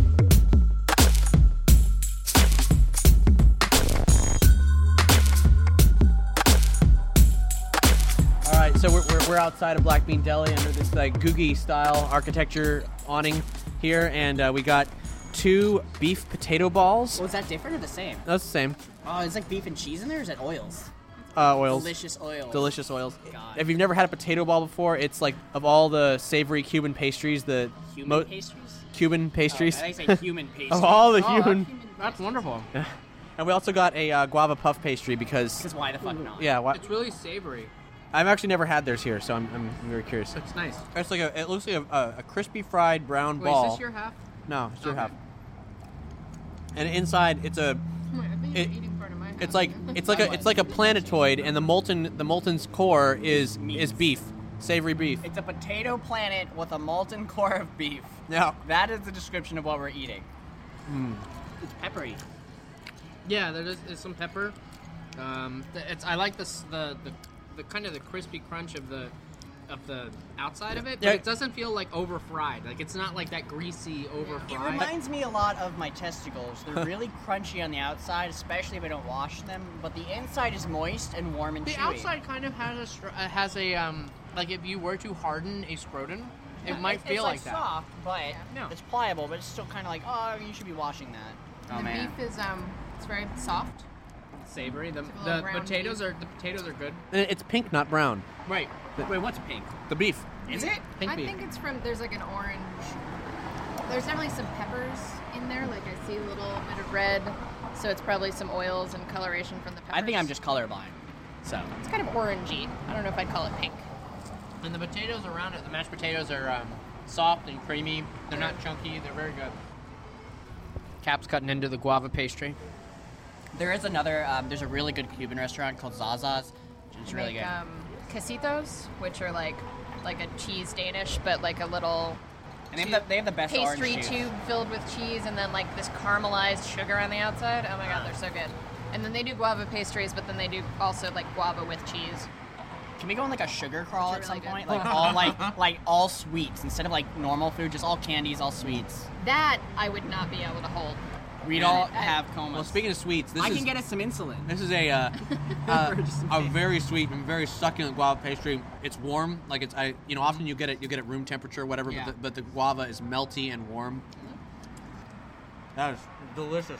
All right, so we're outside of Black Bean Deli under this like Googie style architecture awning here, and we got 2 beef potato balls. Was that different or the same? That's the same. Oh, is like beef and cheese in there, or is that oils? Oils. Delicious oils. Delicious oils. God. If you've never had a potato ball before, it's like of all the savory Cuban pastries, Human pastries? Cuban pastries. Oh, I say human pastries. Of all the human. That's wonderful. And we also got a guava puff pastry because. Because why the fuck not? Yeah. Why? It's really savory. I've actually never had theirs here, so I'm very curious. It's nice. It's like it looks like a crispy fried brown Wait, ball. is this your half? No, it's your Okay. half. And inside, it's a. It's like a planetoid, and the molten's core is beef, savory beef. It's a potato planet with a molten core of beef. Yeah. That is the description of what we're eating. It's peppery. Yeah, there's some pepper. I like the kind of the crispy crunch of the outside of it, but Yeah. it doesn't feel like over fried. Like it's not like that greasy over It fried. reminds me a lot of my testicles. They're really crunchy on the outside, especially if I don't wash them, but the inside is moist and warm and The chewy. outside kind of has a like if you were to harden a scrotum, it might feel it's like that. soft, but No. it's pliable, but it's still kind of like, oh, you should be washing that. Oh, The man. beef is it's very soft. Savory. The little brown potatoes are good. And it's pink, not brown. Right. Wait, what's pink? The beef. Is it? Pink I beef. think it's from there's like an orange. There's definitely some peppers in there. Like I see a little bit of red, so it's probably some oils and coloration from the peppers. I think I'm just colorblind. So It's kind of orangey. I don't know if I'd call it pink. And the potatoes around it, the mashed potatoes are soft and creamy. They're not chunky. They're very good. Cap's cutting into the guava pastry. there is another. There's a really good Cuban restaurant called Zaza's. It's really Make, good. Casitos, which are like a cheese Danish, but like a little And they have the best orange pastry juice. tube filled with cheese, and then like this caramelized sugar on the outside. Oh my god, they're so good. And then they do guava pastries, but then they do also like guava with cheese. Can we go on like a sugar crawl at It's some really point? good. Like all like all sweets instead of like normal food, just all candies, all sweets. That I would not be able to hold. We'd all have comas. Well, speaking of sweets, I can get us some insulin. This is a very sweet and very succulent guava pastry. It's warm, like it's often you get it room temperature, or whatever. Yeah. But the guava is melty and warm. That is delicious.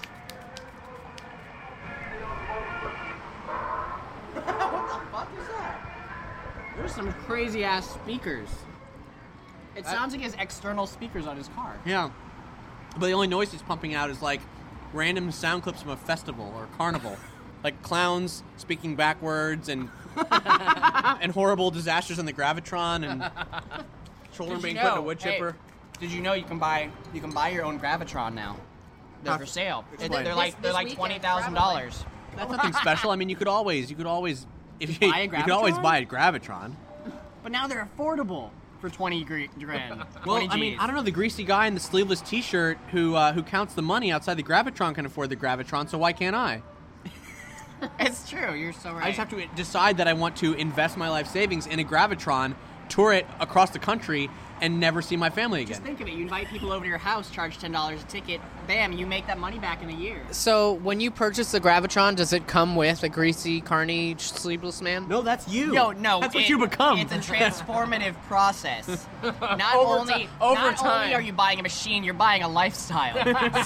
What the fuck is that? There's some crazy ass speakers. It sounds like he has external speakers on his car. Yeah, but the only noise he's pumping out is like random sound clips from a festival or carnival, like clowns speaking backwards and and horrible disasters on the Gravitron and children being put in a wood chipper. Hey, did you know you can buy your own Gravitron now? They're for sale. Explain. They're like $20,000. That's nothing special. I mean, you could always if you Buy a you could always Gravitron? buy a Gravitron. But now they're affordable for 20 grand. Well, 20 I mean, Gs. I don't know. The greasy guy in the sleeveless T-shirt who counts the money outside the Gravitron can afford the Gravitron, so why can't I? It's true. You're so right. I just have to decide that I want to invest my life savings in a Gravitron, tour it across the country, and never see my family again. Just think of it. You invite people over to your house, charge $10 a ticket. Bam, you make that money back in a year. So when you purchase the Gravitron, does it come with a greasy, carny, sleepless man? No, that's you. Yo, no. That's what you become. It's a transformative process. Not Over only time. are you buying a machine, you're buying a lifestyle.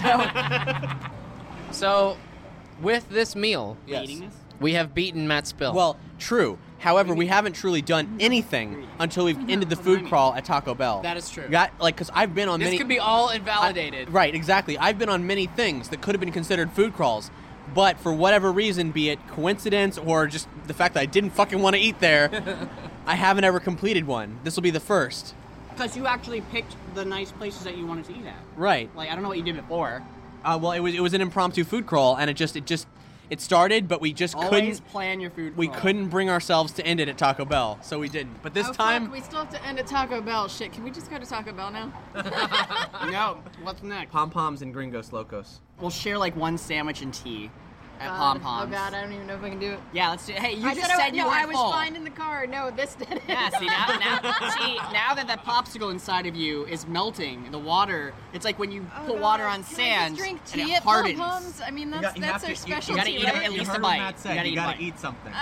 So, with this meal, Yes. we have beaten Matt Spill. Well, true. However, we haven't truly done anything until we've ended the food crawl at Taco Bell. That is true. Because I've been on this many. could be all invalidated. Right, exactly. I've been on many things that could have been considered food crawls, but for whatever reason, be it coincidence or just the fact that I didn't fucking want to eat there, I haven't ever completed one. This will be the first. Because you actually picked the nice places that you wanted to eat at. Right. Like, I don't know what you did before. Well, it was an impromptu food crawl, and it started, but we just Always couldn't. plan your food We crawl. couldn't bring ourselves to end it at Taco Bell, so we didn't. But this time, Fuck, we still have to end at Taco Bell. Shit, can we just go to Taco Bell now? No, what's next? Pom Poms and Gringos Locos. We'll share like one sandwich and tea at God. Pom Poms. Oh God, I don't even know if I can do it. Yeah, let's do it. Hey, you I just said said you were I was full. fine in the car. No, this did it. Yeah, see now that that popsicle inside of you is melting, the water. It's like when you put water on sand Can I just and drink tea it at Pom hardens. Poms? I mean, that's their You specialty, gotta eat right? at least a bite. You gotta eat something.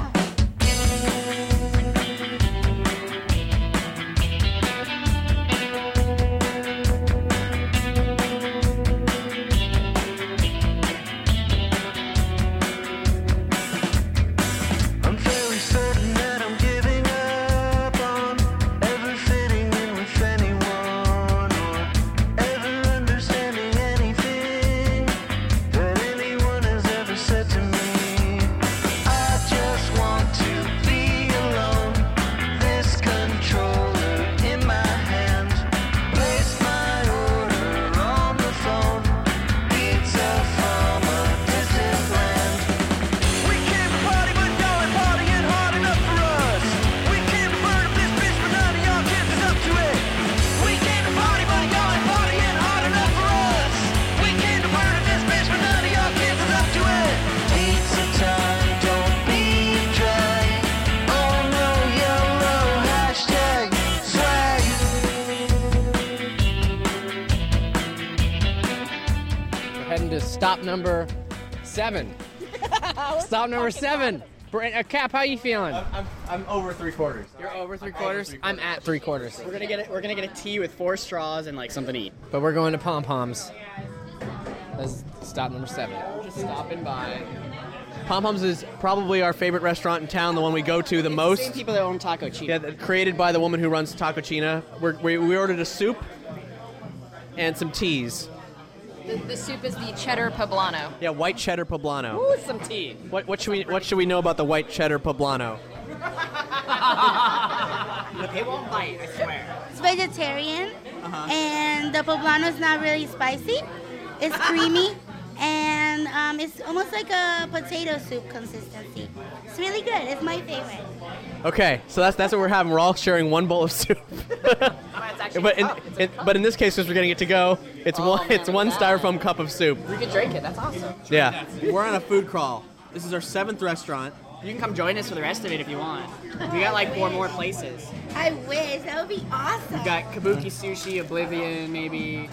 I'm fairly certain that I'm giving up on ever fitting in with anyone or ever understanding anything that anyone has ever said to me. I just want to be alone. This controller in my hand. Place my order on the phone. Pizza from a distant land. We came to party, but y'all ain't partying hard enough for us. We came to burn up this bitch, but none of y'all kids is up to it. We came to party, but y'all ain't partying hard enough for us. We came to burn up this bitch, but none of y'all kids is up to it. Pizza time, don't be dry. Oh no, yellow hashtag swag. We're heading to stop number 7. Stop number 7. Cap, how you feeling? I'm over 3/4. You're over 3/4? I'm at 3/4. We're gonna get a tea with 4 straws and like something to eat. But we're going to Pom Poms. That's stop number 7. Just stopping by. Pom Poms is probably our favorite restaurant in town, the one we go to the most. Same people that own Taco China. Yeah, created by the woman who runs Taco China. We ordered a soup and some teas. The soup is the cheddar poblano. Yeah, white cheddar poblano. Ooh, some tea. What should we know about the white cheddar poblano? They won't bite, I swear. It's vegetarian, and the poblano is not really spicy. It's creamy, and it's almost like a potato soup consistency. It's really good. It's my favorite. Okay, so that's what we're having. We're all sharing one bowl of soup. but in this case, since we're getting it to go, it's one styrofoam cup of soup. We could drink it. That's awesome. Yeah, we're on a food crawl. This is our 7th restaurant. You can come join us for the rest of it if you want. We got like 4 more places. I wish. That would be awesome. We got Kabuki Sushi, Oblivion, maybe.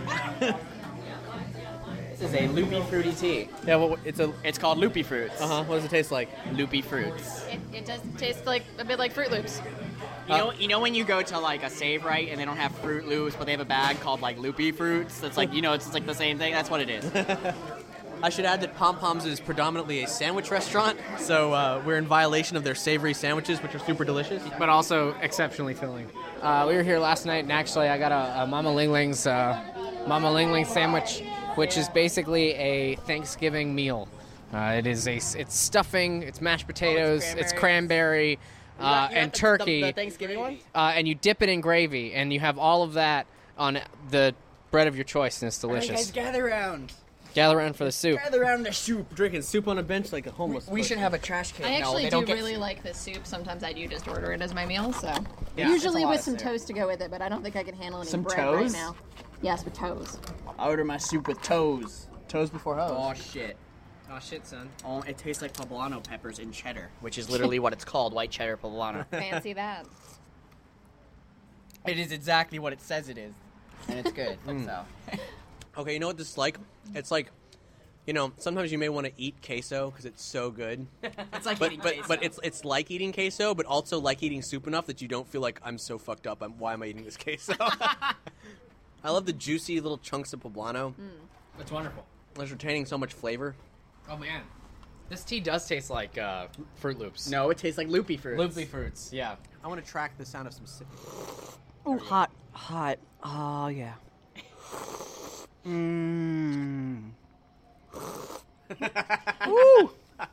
This is a loopy fruity tea. Yeah, well, it's called Loopy Fruits. What does it taste like? Loopy Fruits. It does taste like a bit like Fruit Loops. You know when you go to like a Save Right and they don't have Fruit Loops, but they have a bag called like Loopy Fruits. That's like it's like the same thing. That's what it is. I should add that Pom Poms is predominantly a sandwich restaurant, so we're in violation of their savory sandwiches, which are super delicious. But also exceptionally filling. We were here last night, and actually I got a Mama Ling Ling's sandwich, which is basically a Thanksgiving meal. It's stuffing, it's mashed potatoes, it's cranberry, and turkey. The Thanksgiving one? And you dip it in gravy, and you have all of that on the bread of your choice, and it's delicious. All right, guys, gather around. Gather around for the soup. Gather around the soup. Drinking soup on a bench like a homeless We should have a trash can. I actually they do don't get really like this soup. Sometimes I do just order it as my meal, so. Yeah, Usually it's a lot with of some soup. toast to go with it, but I don't think I can handle any Some bread toes? right now. Yes, with toes. I order my soup with toes. Toes before hoes. Oh, shit. Oh, shit, son. Oh, it tastes like poblano peppers in cheddar, which is literally what it's called, white cheddar poblano. Fancy that. It is exactly what it says it is, and it's good. So. Okay, you know what this is like? It's like, you know, sometimes you may want to eat queso because it's so good. It's like but, eating but, queso. But it's like eating queso, but also like eating soup enough that you don't feel like I'm so fucked up. Why am I eating this queso? I love the juicy little chunks of poblano. It's wonderful. It's retaining so much flavor. Oh man, this tea does taste like Fruit Loops. No, it tastes like loopy fruits. Loopy fruits. Yeah. I want to track the sound of some sipping. Oh, hot. Oh yeah. Mmm. Woo!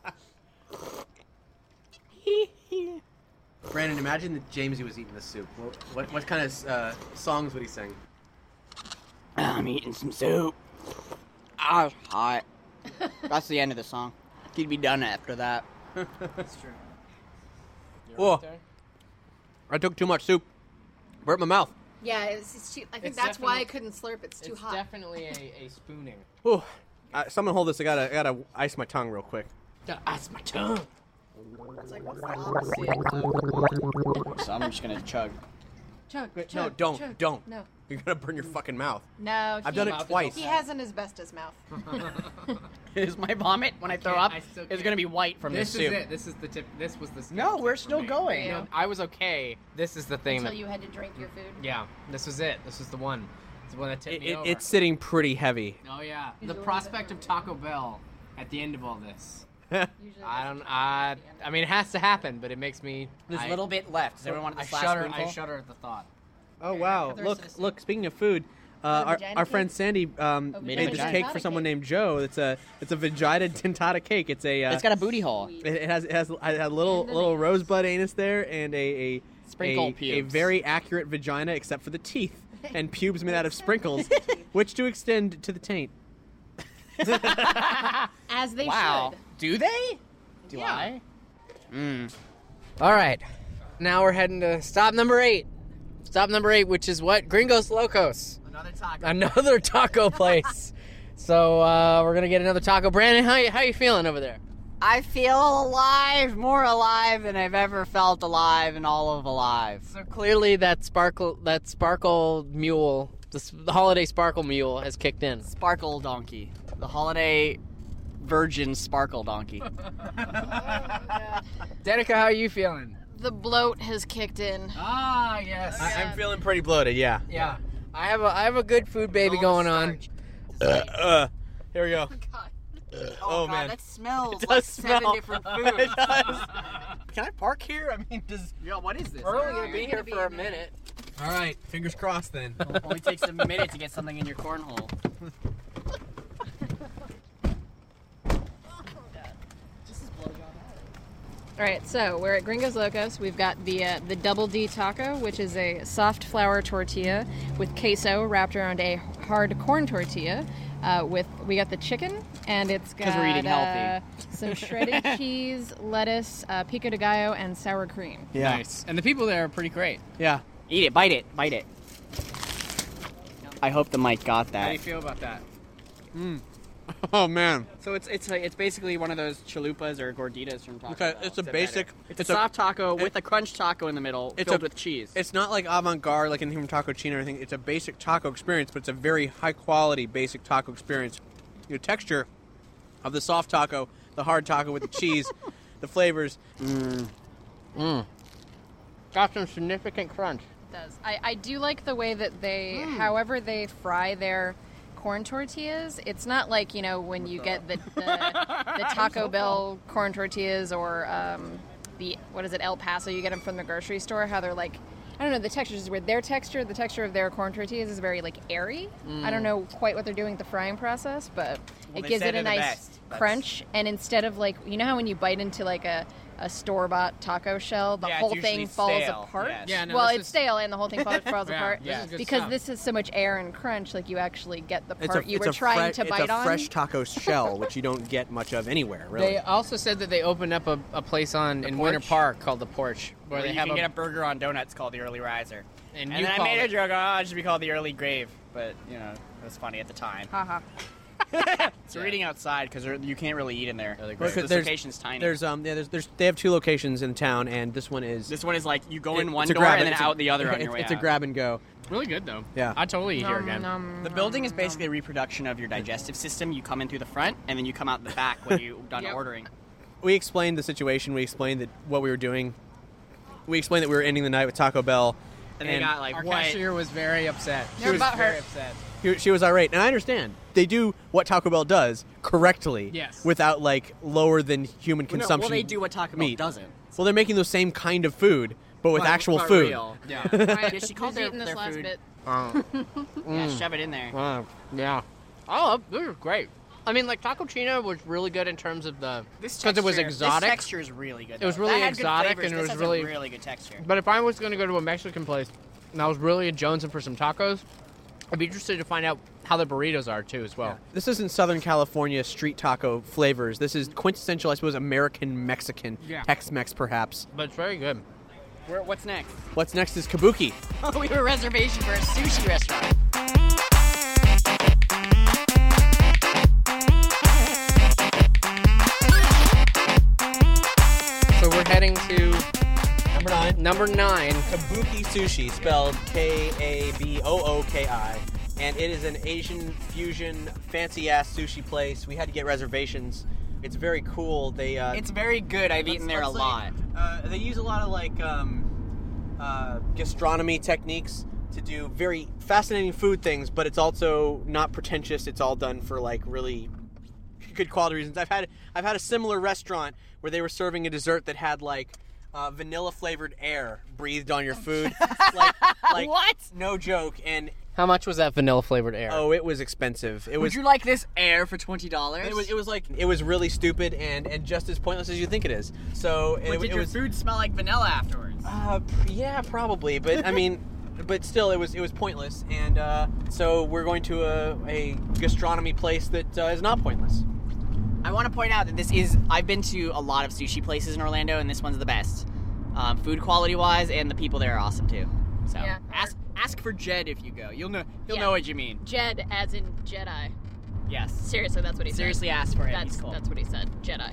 Brandon, imagine that Jamesy was eating this soup. What kind of songs would he sing? I'm eating some soup. Ah, it's hot. That's the end of the song. He'd be done after that. That's true. Whoa! I took too much soup. Burnt my mouth. Yeah, it's too, I think It's that's why I definitely- couldn't slurp. It's too It's hot. definitely a spooning. Ooh. Someone hold this. I gotta ice my tongue real quick. Ice my tongue. It's like, what's the opposite? So I'm just gonna chug. Chug, No, chug, don't. chug. Don't. No. You're gonna burn your fucking mouth. No, I've done it twice. He has an asbestos mouth. Is my vomit when I throw up? I still It's can't. gonna be white from This this is soup. it. This is the tip. This was the. No, we're still going. Yeah. I was okay. This is the thing Until that. you had to drink your food. Yeah, this was it. This was the one. It's the one that tipped me over. It's sitting pretty heavy. Oh yeah, Usually the a little prospect bit of Taco Bell at the end of all this. Usually I mean, it has to happen, but it makes me. There's a little bit left. Does everyone want I the last shudder. spoonful? I shudder at the thought. Oh wow! have the rest Look, of the soup. look. Speaking of food, our vagina friend cake? Sandy Made made a this vagina cake for someone named Joe. It's a vagina dentata cake. It's a It's got a booty hole. it has a little rosebud anus there and a Sprinkle a pubes. very accurate vagina except for the teeth and pubes made out of sprinkles, which do extend to the taint. As they Wow. should. Do they? Do Yeah. I? All right, now we're heading to stop number 8. Stop number 8, which is what? Gringos Locos. Another taco. Another taco place. So we're gonna get another taco. Brandon, how you feeling over there? I feel alive, more alive than I've ever felt alive in all of alive. So clearly that sparkle mule, the holiday sparkle mule has kicked in. Sparkle donkey. The holiday virgin sparkle donkey. Danica, how are you feeling? The bloat has kicked in. Ah, yes. I'm feeling pretty bloated. Yeah. Yeah. I have a good food baby going on. Here we go. God. Oh, God, man. that smells It like does 7 smell. different It foods. does. Can I park here? I mean, does Yo, what is this? We're only gonna You're be gonna here be for a in there. minute. All right, fingers crossed then. Only takes a minute to get something in your cornhole. All right, so we're at Gringos Locos. We've got the Double D taco, which is a soft flour tortilla with queso wrapped around a hard corn tortilla. We got the chicken, and it's got 'Cause we're eating healthy. some shredded cheese, lettuce, pico de gallo, and sour cream. Yeah. Nice. And the people there are pretty great. Yeah. Eat it, bite it, bite it. I hope the mic got How do that. you feel about that? Oh man. So it's basically one of those chalupas or gorditas from Taco Okay, Bell. it's a basic. It's a soft taco with a crunch taco in the middle, It's filled a- with cheese. It's not like avant-garde like in Taco Chino or anything. It's a basic taco experience, but it's a very high-quality basic taco experience. The texture of the soft taco, the hard taco with the cheese, the flavors. Got some significant crunch. It does. I do like the way that they, however they fry their corn tortillas. It's not like, when you get the Taco Bell corn tortillas or El Paso, you get them from the grocery store, how they're like, I don't know, the texture is weird. The texture of their corn tortillas is very like airy. I don't know quite what they're doing with the frying process, but Well, it they gives said it a they're the nice best. That's- crunch. And instead of like, how when you bite into like a store-bought taco shell, the Yeah, it's whole usually thing falls stale, apart. yes. Yeah, no, well, this it's is- stale and the whole thing falls Yeah, apart. this is good because stuff. this is so much air and crunch, like you actually get the part you it's were a trying to bite It's a on. fresh taco shell, which you don't get much of anywhere, really. They also said that they opened up a place in Winter Porch? Park called the Porch, where Where they you have can get a burger on donuts called the Early Riser. And And you then I call made it- a joke, it should be called the Early Grave. But, it was funny at the time. Haha. So we're eating outside because you can't really eat in there. Because The location's tiny. There's they have 2 locations in town, and this one is like you go in one it's a door grab- and then it's a- out the other on your way It's a out. grab and go. Really good though. Yeah. I'd totally eat here again. The building is basically a reproduction of your digestive system. You come in through the front and then you come out the back when you're done ordering. We explained the situation. We explained what we were doing. We explained that we were ending the night with Taco Bell. And they got like, our what? cashier was very upset. She was very upset. She was irate, and I understand. They do what Taco Bell does correctly, Yes. without like lower than human Well, no, consumption. well, they do what Taco Bell meat. doesn't. Well, they're making the same kind of food, but with actual but food. real. Yeah. Right, She called who's their eating this last food. bit? Yeah, shove it in there. Yeah. Oh, this is great. I mean, like Taco Chino was really good in terms of the This because it was texture- exotic. This texture is really good. It was though. really That had good exotic, flavors. and it This was has really a really good texture. But if I was going to go to a Mexican place and I was really jonesing for some tacos, I'd be interested to find out how the burritos are too, as well. This isn't Southern California street taco flavors. This is quintessential, I suppose, American Mexican, Yeah. Tex-Mex perhaps. But it's very good. What's next? What's next is Kabuki. We have a reservation for a sushi restaurant. So we're heading to Number 9. Number 9. Kabuki Sushi, spelled K-A-B-O-O-K-I. And it is an Asian fusion, fancy-ass sushi place. We had to get reservations. It's very cool. They It's very good. I've eaten there a lot. They use a lot of like gastronomy techniques to do very fascinating food things, but it's also not pretentious. It's all done for like really good quality reasons. I've had a similar restaurant where they were serving a dessert that had like vanilla flavored air breathed on your food. like What? No joke. And How much was that vanilla flavored air? oh, it was expensive. It Would was you like this air for $20? it was really stupid and just as pointless as you think it is. So But it, did it your was food smell like vanilla afterwards? yeah, probably, but I mean, but still, it was pointless, and so we're going to a gastronomy place that is not pointless. I want to point out that I've been to a lot of sushi places in Orlando, and this one's the best. Food quality wise, and the people there are awesome too. So Yeah. ask for Jed if you go. You'll know Yeah. know what you mean. Jed, as in Jedi. Yes. Seriously, that's what he Seriously said. ask for it. That's He's cool. that's what he said. Jedi.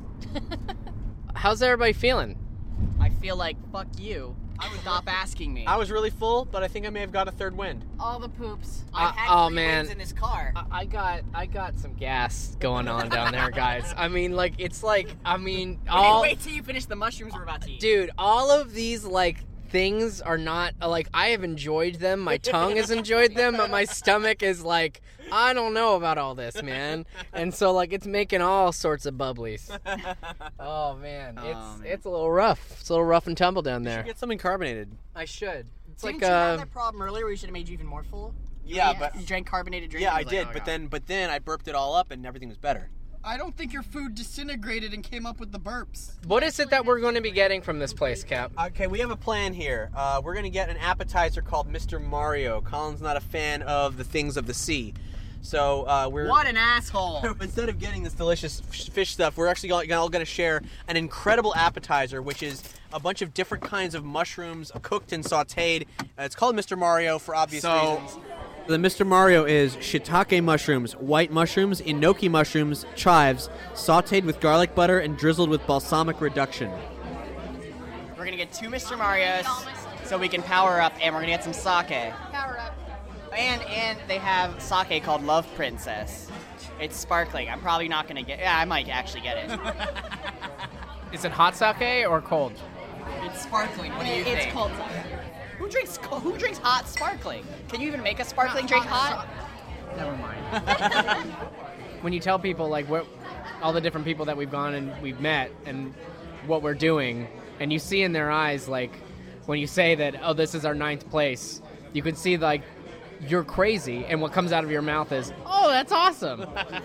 How's everybody feeling? I feel like fuck you. Stop asking me. I was really full, but I think I may have got a third wind. All the poops. I've had oh, 3 man. wins in this car. I got some gas going on down there, guys. I mean, like it's like Wait till you finish the mushrooms we're about to eat. dude, all of these like things are not like I have enjoyed them. My tongue has enjoyed them, but my stomach is like I don't know about all this, man. And so like it's making all sorts of bubblies. Oh man, it's a little rough. It's a little rough and tumble down You there. should get something carbonated. I should. It's Didn't like you have that problem earlier where you should have made you even more full? Yeah, You but drank carbonated drinks. yeah, I was did. like, oh, But God. then I burped it all up, and everything was better. I don't think your food disintegrated and came up with the burps. what is it that we're going to be getting from this place, Cap? Okay, we have a plan here. We're going to get an appetizer called Mr. Mario. Colin's not a fan of the things of the sea. So we're... What an asshole! Instead of getting this delicious fish stuff, we're actually all going to share an incredible appetizer, which is a bunch of different kinds of mushrooms cooked and sautéed. It's called Mr. Mario for obvious reasons. The Mr. Mario is shiitake mushrooms, white mushrooms, enoki mushrooms, chives, sautéed with garlic butter and drizzled with balsamic reduction. We're gonna get 2 Mr. Marios so we can power up, and we're gonna get some sake. Power up. And they have sake called Love Princess. It's sparkling. I'm probably not gonna get. Yeah, I might actually get it. Is it hot sake or cold? It's sparkling. What do you think? It's cold sake. Who drinks hot sparkling? Can you even make a sparkling drink hot? Never mind. When you tell people like what all the different people that we've gone and we've met and what we're doing, and you see in their eyes like when you say that, oh, this is our 9th place, you can see like you're crazy, and what comes out of your mouth is, oh, that's awesome.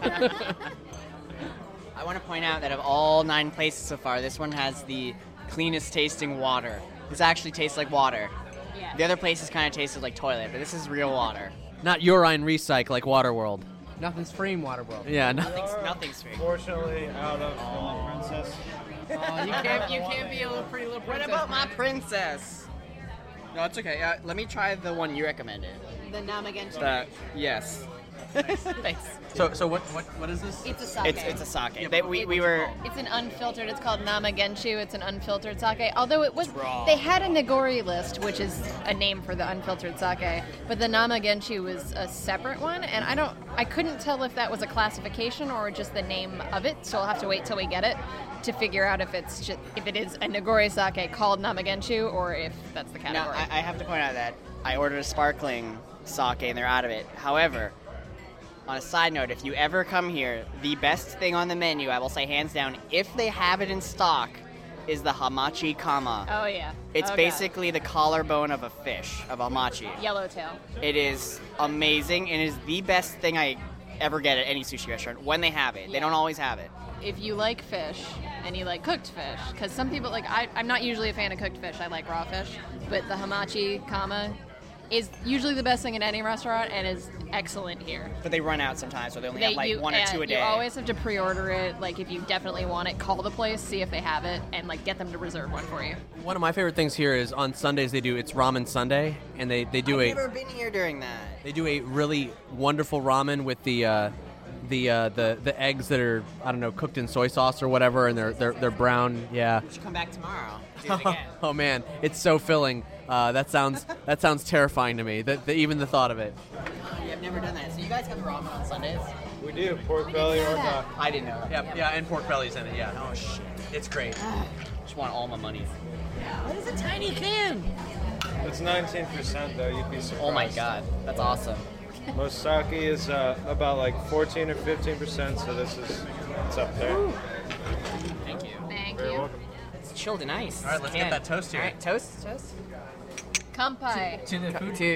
I want to point out that of all 9 places so far, this one has the cleanest tasting water. This actually tastes like water. Yeah. The other places kind of tasted like toilet, but this is real water. Not urine recycle like Waterworld. Nothing's free in Waterworld. Yeah, no. Nothing's free. Fortunately, out of the princess. Oh, you can't be a little pretty little What princess. about my princess? No, it's okay. Let me try the one you recommended. The Namagen. Yes. Thanks. So what is this? It's a sake. It's a sake. Yeah, we were. It's an unfiltered. It's called Namagenshu. It's an unfiltered sake. Although it was, raw. they had a Nagori list, which is a name for the unfiltered sake, but the Namagenshu was a separate one, and I couldn't tell if that was a classification or just the name of it. So I'll have to wait till we get it to figure out if it is a Nagori sake called Namagenshu or if that's the Now, category. I have to point out that I ordered a sparkling sake and they're out of it. However, on a side note, if you ever come here, the best thing on the menu, I will say hands down, if they have it in stock, is the hamachi kama. Oh yeah. It's Oh, basically the collarbone of a fish, of hamachi. God. Yellowtail. It is amazing and is the best thing I ever get at any sushi restaurant when they have it. They don't always have it. If you like fish and you like cooked fish, because some people I'm not usually a fan of cooked fish. I like raw fish, but the hamachi kama is usually the best thing in any restaurant and is excellent here. But they run out sometimes, so they only have like one or two a day. You always have to pre-order it. Like if you definitely want it, call the place, see if they have it, and like get them to reserve one for you. One of my favorite things here is on Sundays it's Ramen Sunday, and they do I've never been here during that. They do a really wonderful ramen with the eggs that are, I don't know, cooked in soy sauce or whatever, and they're brown. Yeah. We should come back tomorrow. Do it again. Oh man, it's so filling. That sounds terrifying to me. Even the thought of it. Yeah, I've never done that. So you guys have ramen on Sundays? We do, pork belly or not. I didn't know that. Yeah, and pork belly's in it. Yeah. Oh shit. It's great. Just want all my money. What is a tiny can? It's 19% though. You'd be surprised. Oh my god, that's awesome. Most sake is about like 14 or 15%, so it's up there. Ooh. Thank you. Thank Very you. welcome. It's chilled and nice. All right, let's get that toast here. All right, toast. Kampai. To the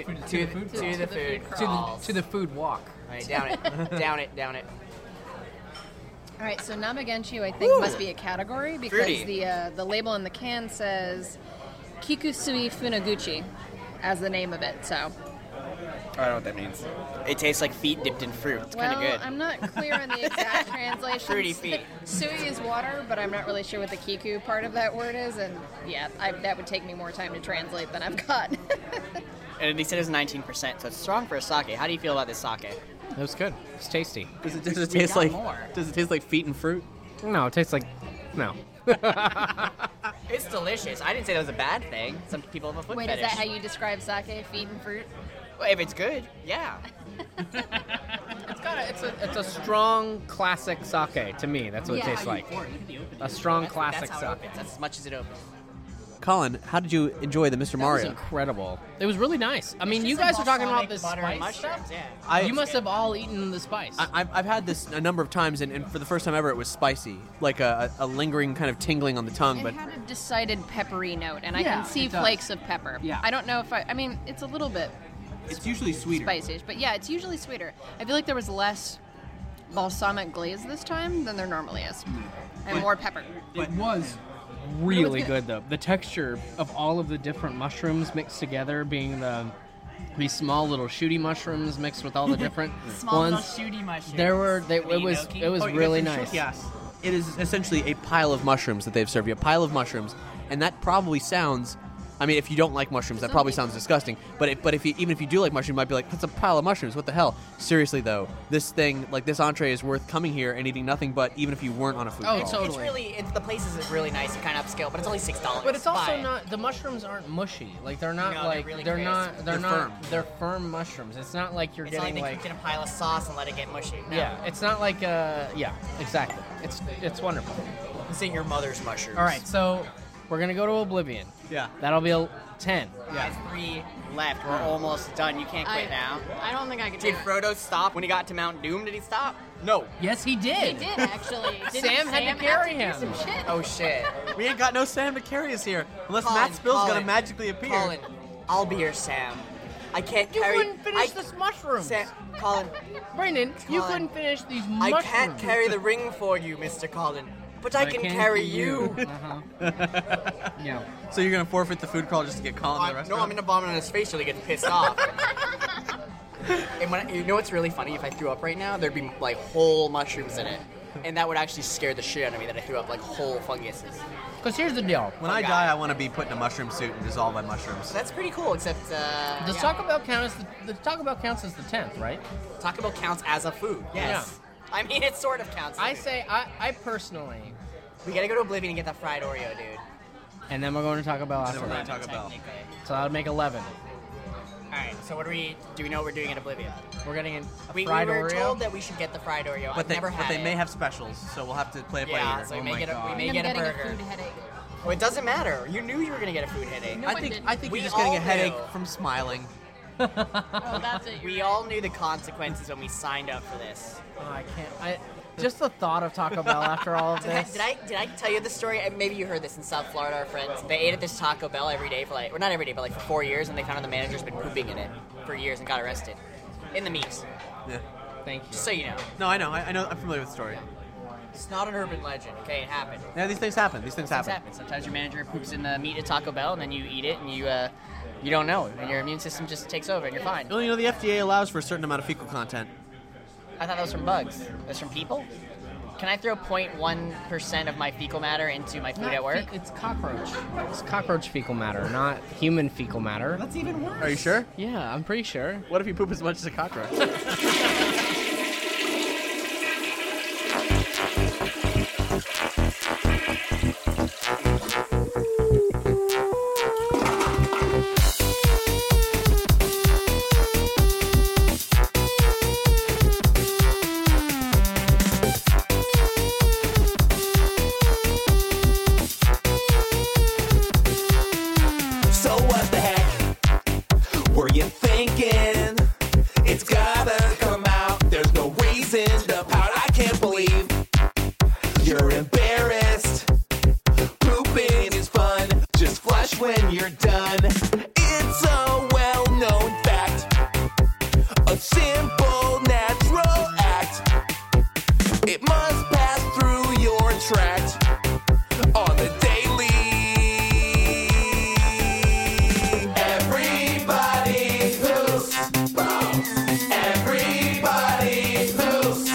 food. To the food walk. All right, down it. All right, so Namagenshu I think must be a category because Fruity. the label in the can says Kikusui Funaguchi as the name of it. So I don't know what that means. It tastes like feet dipped in fruit. It's kind of good. I'm not clear on the exact translation. Fruity feet. Sui is water, but I'm not really sure what the kiku part of that word is, and yeah, that would take me more time to translate than I've got. And they said it was 19%, so it's strong for a sake. How do you feel about this sake? It was good. It's tasty. Does it taste like feet and fruit? No, it tastes like no. It's delicious. I didn't say that was a bad thing. Some people have a foot Wait, fetish. is that how you describe sake? Feed and fruit? Well, if it's good, yeah. It's a strong classic sake to me. That's what it tastes like. A strong classic That's how it sake. opens. That's as much as it opens. Colin, how did you enjoy the Mr. That Mario? was incredible. It was really nice. I mean, you guys were talking about this butter and spice mushrooms, stuff. yeah. You must have all eaten the spice. I've had this a number of times, and for the first time ever, it was spicy, like a lingering kind of tingling on the tongue. But It had a decided peppery note, and I Yeah, can see it does. flakes of pepper. Yeah. I don't know if I mean, it's a little bit it's usually sweeter. spicy, but yeah, it's usually sweeter. I feel like there was less balsamic glaze this time than there normally is, and more pepper. It was really good though. The texture of all of the different mushrooms mixed together, being these small little shooty mushrooms mixed with all the different Small ones. little shooty mushrooms. It was really nice. Yes. It is essentially a pile of mushrooms that they've served you. A pile of mushrooms, and that probably sounds. I mean, if you don't like mushrooms, that probably sounds disgusting. But if you, even if you do like mushrooms, you might be like, "That's a pile of mushrooms. What the hell?" Seriously though, this thing, like this entree, is worth coming here and eating nothing but, even if you weren't on a food crawl. The place is really nice and kind of upscale, but it's only $6. But it's also Buy it. not. The mushrooms aren't mushy. Like they're not No, like they're really they're crisp. not. They're firm. They're firm mushrooms. It's not like you're It's not like getting they like. cooked in a pile of sauce and let it get mushy. No. Yeah, it's not like yeah, exactly. It's wonderful. This ain't your mother's mushrooms. All right, so we're gonna go to Oblivion. Yeah. That'll be a 10. Guys, 3 left. We're almost done. You can't quit now. I don't think I could. Did Frodo stop when he got to Mount Doom? Did he stop? No. Yes, he He did. did actually. Didn't Sam had to carry have to him. do some shit? Oh shit. We ain't got no Sam to carry us here, unless Colin, Matt Spill's gonna Colin, magically appear. Colin, I'll be your Sam. I can't You carry. couldn't finish this mushroom. Colin, Brandon, you Colin, couldn't finish these I mushrooms. can't carry the ring for you, Mr. Colin, but I can carry you. Yeah. So you're gonna forfeit the food crawl just to get Colin to the No, restaurant? I'm gonna vomit on his face so he gets pissed off. And you know what's really funny? If I threw up right now, there'd be like whole mushrooms in it. and that would actually scare the shit out of me that I threw up like whole funguses. Because here's the deal. When I die, I want to be put in a mushroom suit and dissolve by mushrooms. That's pretty cool, except Does Taco Bell count as the Taco Bell counts as the 10th, right? Taco Bell counts as a food. Yes. Yeah. I mean, it sort of counts. I say, I personally. We gotta go to Oblivion and get that fried Oreo, dude. And then we're going to Taco Bell And after then we're going that. to Taco Bell. So that would make 11. Alright, so what do we know what we're doing at Oblivion? We're getting a We fried were Oreo. told that we should get the fried Oreo. But I've they, never had but they it. may have specials, so we'll have to play it by Yeah, ear. so we Oh may my get a God. we may get a burger. food headache. Well, it doesn't matter. You knew you were gonna get a food headache. No, I think We you're just getting a all headache knew. from smiling. Oh, that's it. We all knew the consequences when we signed up for this. Oh, I can't. Just the thought of Taco Bell after all of this. Did I tell you the story? Maybe you heard this in South Florida. Our friends, they ate at this Taco Bell every day for well, not every day, but like for 4 years, and they found out the manager's been pooping in it for years and got arrested in the meat. Yeah. Thank you. Just so you know, No, I know. I'm familiar with the story. it's not an urban legend. Okay, it happened. Yeah, these things happen. These things Things happen. happen. Sometimes your manager poops in the meat at Taco Bell, and then you eat it, and you don't know, and your immune system just takes over, and you're fine. Well, you know, the FDA allows for a certain amount of fecal content. I thought that was from bugs. That's from people. Can I throw 0.1% of my fecal matter into my food at work? It's cockroach. It's cockroach fecal matter, not human fecal matter. That's even worse. Are you sure? Yeah, I'm pretty sure. What if you poop as much as a cockroach? So what the heck were you thinking? It's gotta come out. There's no reason to pout. I can't believe you're embarrassed. Pooping is fun. Just flush when you're done. It's a well-known fact. A simple, natural act. It must pass through your tract on the daily. Everybody poops. Everybody poops.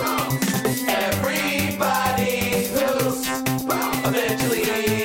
Everybody poops. Eventually.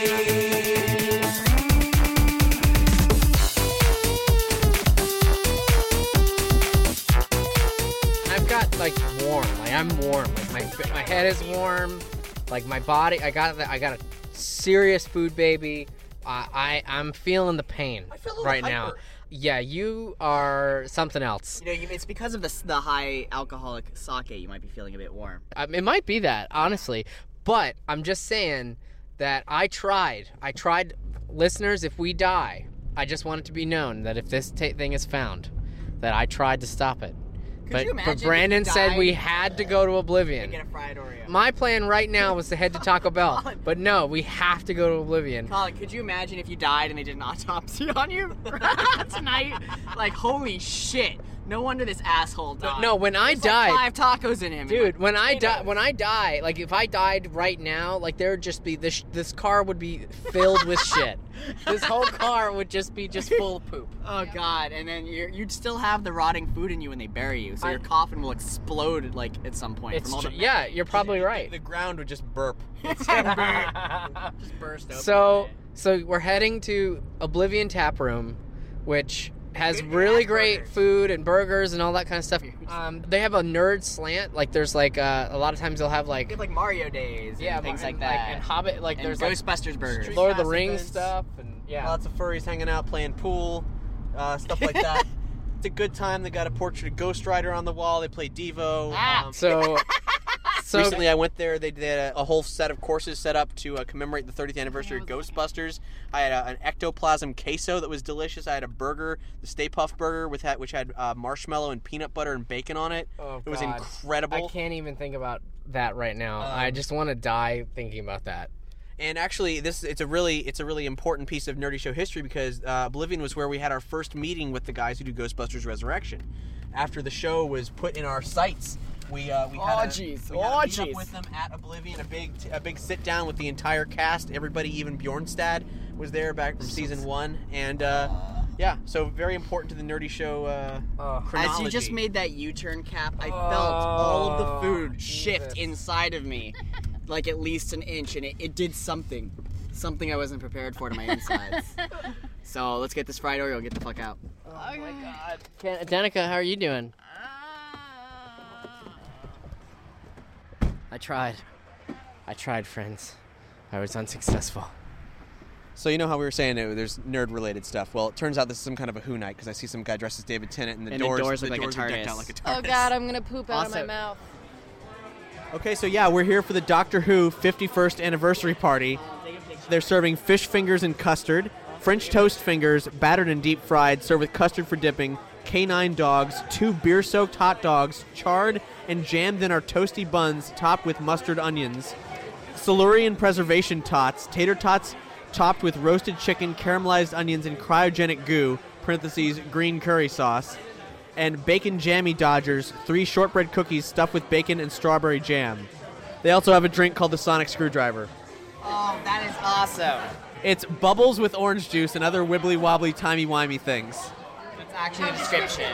I've got like warm. Like I'm warm. Like my head is warm. Like my body. I got a serious food baby. I'm feeling the pain I feel a little right now. hyper. Yeah, you are something else. You know, it's because of the high alcoholic sake you might be feeling a bit warm. It might be that, honestly. But I'm just saying that I tried. Listeners, if we die, I just want it to be known that if this thing is found, that I tried to stop it. Could you imagine But if Brandon you said died we had to go to Oblivion. and get a fried Oreo? My plan right now was to head to Taco Bell. But no, we have to go to Oblivion. Colin, could you imagine if you died and they did an autopsy on you tonight? Like, holy shit. No wonder this asshole died. No, when I There's died, like 5 tacos in him. dude. When I die, like if I died right now, like there would just be this car would be filled with shit. This whole car would just be full of poop. Oh god, and then you'd still have the rotting food in you when they bury you, so your coffin will explode like at some point. It's from all the yeah, you're probably right. The ground would just burp. just burst open. So we're heading to Oblivion Tap Room, which has really great food and burgers and all that kind of stuff. They have a nerd slant. Like there's like a lot of times they'll have like They have like Mario Days and things like that. and Hobbit. Like And there's Ghostbusters burgers. Lord of the Pass Rings events. stuff and yeah. Lots of furries hanging out, playing pool, stuff like that. It's a good time. They got a portrait of Ghost Rider on the wall. They play Devo. So recently I went there. They did a whole set of courses set up to commemorate the 30th anniversary of Ghostbusters. I had an ectoplasm queso that was delicious. I had a burger, the Stay Puft Burger, which had marshmallow and peanut butter and bacon on it. Oh, it was God. incredible. I can't even think about that right now. I just want to die thinking about that. And actually, it's a really important piece of Nerdy Show history because Oblivion was where we had our first meeting with the guys who do Ghostbusters Resurrection. After the show was put in our sights, we had a meet up with them at Oblivion, a big sit down with the entire cast. Everybody, even Bjornstad was there back from season 1, and Yeah, so very important to the Nerdy Show chronology. As you just made that U-turn, Cap, I felt all of the food shift inside of me, like at least an inch, and it did something I wasn't prepared for to my insides. So let's get this fried Oreo and get the fuck out. Oh my god. Danica, how are you doing? I tried, friends. I was unsuccessful. So you know how we were saying there's nerd-related stuff. Well, it turns out this is some kind of a Who night because I see some guy dressed as David Tennant and the doors look like a are decked out TARDIS. like a TARDIS. Oh god, I'm gonna poop out of my mouth. Okay, so yeah, we're here for the Doctor Who 51st anniversary party. They're serving fish fingers and custard, French toast fingers, battered and deep fried, served with custard for dipping, canine dogs, 2 beer-soaked hot dogs, charred and jammed in our toasty buns, topped with mustard onions, Silurian preservation tots, tater tots topped with roasted chicken, caramelized onions, and cryogenic goo, parentheses, green curry sauce, and bacon jammy Dodgers, 3 shortbread cookies stuffed with bacon and strawberry jam. They also have a drink called the Sonic Screwdriver. Oh, that is awesome. It's bubbles with orange juice and other wibbly-wobbly, timey-wimey things. That's actually the description.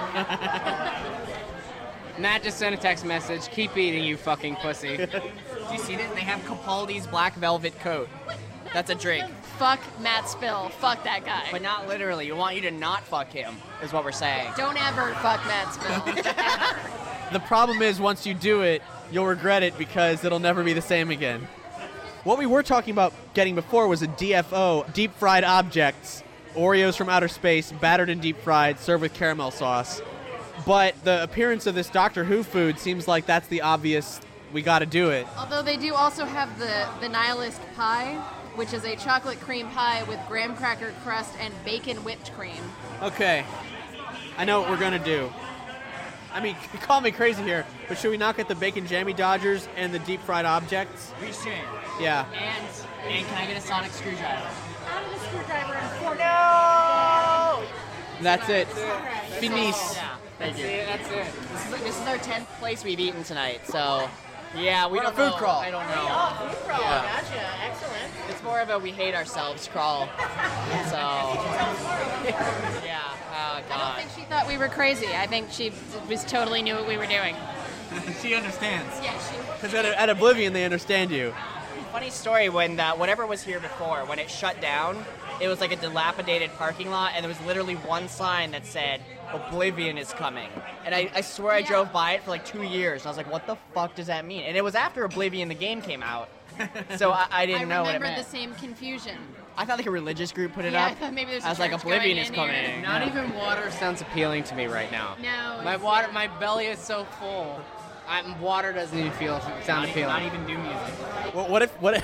Matt just sent a text message. Keep eating, you fucking pussy. Do you see that? They have Capaldi's Black Velvet Coat. That's a drink. Fuck Matt Spill. Fuck that guy. But not literally. We want you to not fuck him, is what we're saying. Don't ever fuck Matt Spill. The problem is, once you do it, you'll regret it because it'll never be the same again. What we were talking about getting before was a DFO, deep fried objects, Oreos from outer space, battered and deep fried, served with caramel sauce. But the appearance of this Doctor Who food seems like that's the obvious, we gotta do it. Although they do also have the Nihilist Pie, which is a chocolate cream pie with graham cracker crust and bacon whipped cream. Okay, I know what we're gonna do. I mean, call me crazy here, but should we not get the bacon jammy Dodgers and the deep fried objects? We should. Yeah. And can I get a Sonic Screwdriver? Out of the screwdriver and fork. No! That's it. Finis. Yeah, thank you. That's it. This is our 10th place we've eaten tonight, so yeah, we We're don't on a food know. crawl. I don't know. Oh, food crawl. Yeah. Gotcha. Excellent. It's more of a we hate ourselves crawl. So yeah. Oh I don't god. think she thought we were crazy. I think she was totally knew what we were doing. She understands. Yeah, she. Because at Oblivion, they understand you. Funny story, when whatever was here before, when it shut down, it was like a dilapidated parking lot, and there was literally one sign that said, Oblivion is coming. And I swear I drove by it for like 2 years, and I was like, what the fuck does that mean? And it was after Oblivion, the game came out, so I didn't know what it remember meant. the same confusion. I thought like a religious group put it Yeah, up. I thought maybe there's I was a like, church Oblivion going is in coming. here. Not even water sounds appealing to me right now. No. My belly is so full. Water doesn't even sound appealing. Not even do music. Well, what if?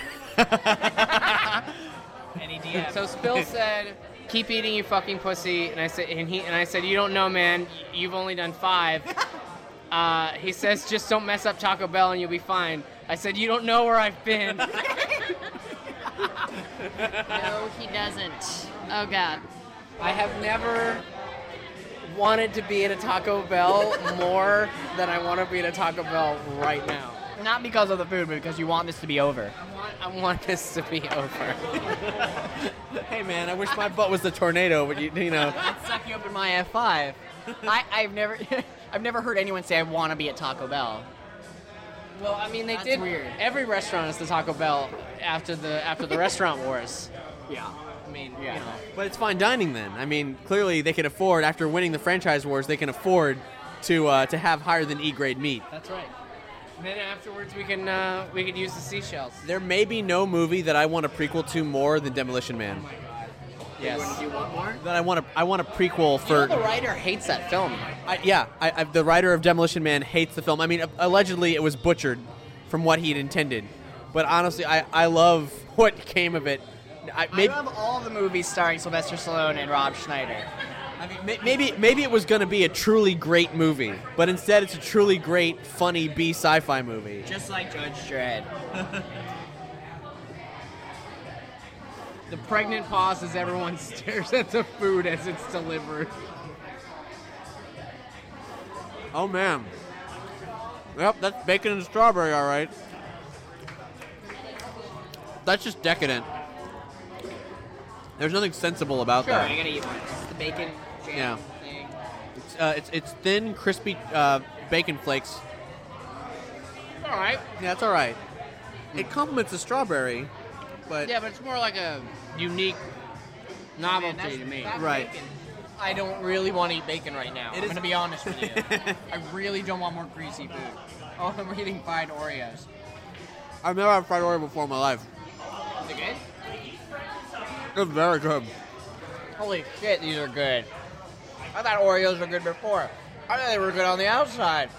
Any DM. So Spill said, "Keep eating, you fucking pussy." And I said, "You don't know, man. You've only done 5." He says, "Just don't mess up Taco Bell and you'll be fine." I said, "You don't know where I've been." No, he doesn't. Oh God. I have never wanted to be at a Taco Bell more than I want to be at a Taco Bell right now. Not because of the food, but because you want this to be over. I want this to be over. Hey man, I wish my butt was the tornado, but you know. I'd suck you up in my F5. I've never heard anyone say I want to be at Taco Bell. Well, I mean, they That's did. weird. Every restaurant is the Taco Bell after the restaurant wars. Yeah. I mean, Yeah. you know. But it's fine dining then. I mean, clearly they can afford, after winning the franchise wars, they can afford to have higher than E grade meat. That's right. And then afterwards, we could use the seashells. There may be no movie that I want a prequel to more than Demolition Man. Yes. You want more? That I want a prequel for. You know the writer hates that film. The writer of Demolition Man hates the film. I mean, allegedly it was butchered from what he'd intended, but honestly, I love what came of it. I love all the movies starring Sylvester Stallone and Rob Schneider. I mean, maybe it was going to be a truly great movie, but instead it's a truly great, funny B sci-fi movie. Just like Judge Dredd. The pregnant pause as everyone stares at the food as it's delivered. Oh man. Yep, that's bacon and strawberry, all right. That's just decadent. There's nothing sensible about Sure, that. you gotta eat one. bacon jam Yeah. thing. It's thin, crispy bacon flakes. All right. Yeah, it's all right. It complements the strawberry, but Yeah, but it's more like a unique novelty Man, to me. that Right. bacon. I don't really want to eat bacon right now. I'm is- going to be honest with you. I really don't want more greasy food. Oh, I'm eating fried Oreos. I've never had fried Oreo before in my life. Is it good? It's very good. Holy shit, these are good. I thought Oreos were good before. I thought they were good on the outside.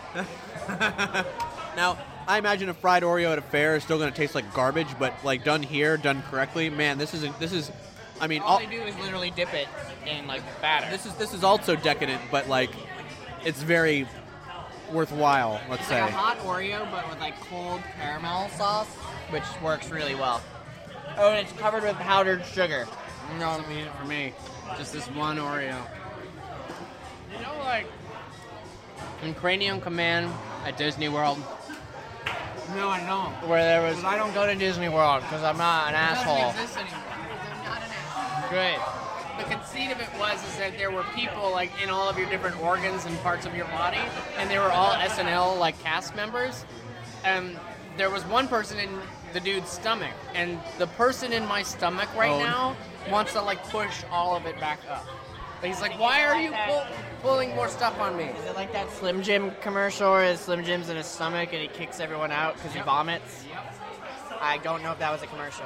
Now, I imagine a fried Oreo at a fair is still going to taste like garbage, but like done here, done correctly, man, this is. I mean, All they do is literally dip it in like batter. this is also decadent, but like, it's very worthwhile. Let's It's say. like a hot Oreo, but with like cold caramel sauce, which works really well. Oh, and it's covered with powdered sugar. No, I mean it for me. Just this one Oreo. You know, like in Cranium Command at Disney World, No, I don't. where there was. Because I don't go to Disney World because I'm not an asshole. It doesn't exist anymore. They're not an asshole. Good. The conceit of it was is that there were people like in all of your different organs and parts of your body, and they were all SNL like cast members. And there was one person in the dude's stomach, and the person in my stomach right Oh. now wants to like push all of it back up. But he's like, "Why are you pulling more stuff on me?" Is it like that Slim Jim commercial where Slim Jim's in his stomach and he kicks everyone out because he vomits? I don't know if that was a commercial.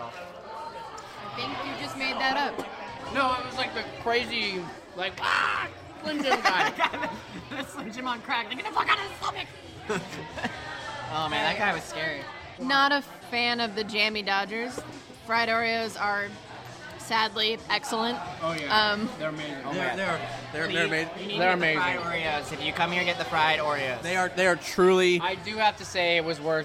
I think you just made that up. No, it was like the crazy, like Slim Jim guy. Slim Jim on crack. Get the fuck out of his stomach! Oh man, that guy was scary. Not a fan of the Jammy Dodgers. Fried Oreos are sadly excellent. Oh yeah, Um, they're amazing. They're amazing. You need They're to get the fried amazing. Oreos. If you come here, get the fried Oreos. They are truly. I do have to say it's worth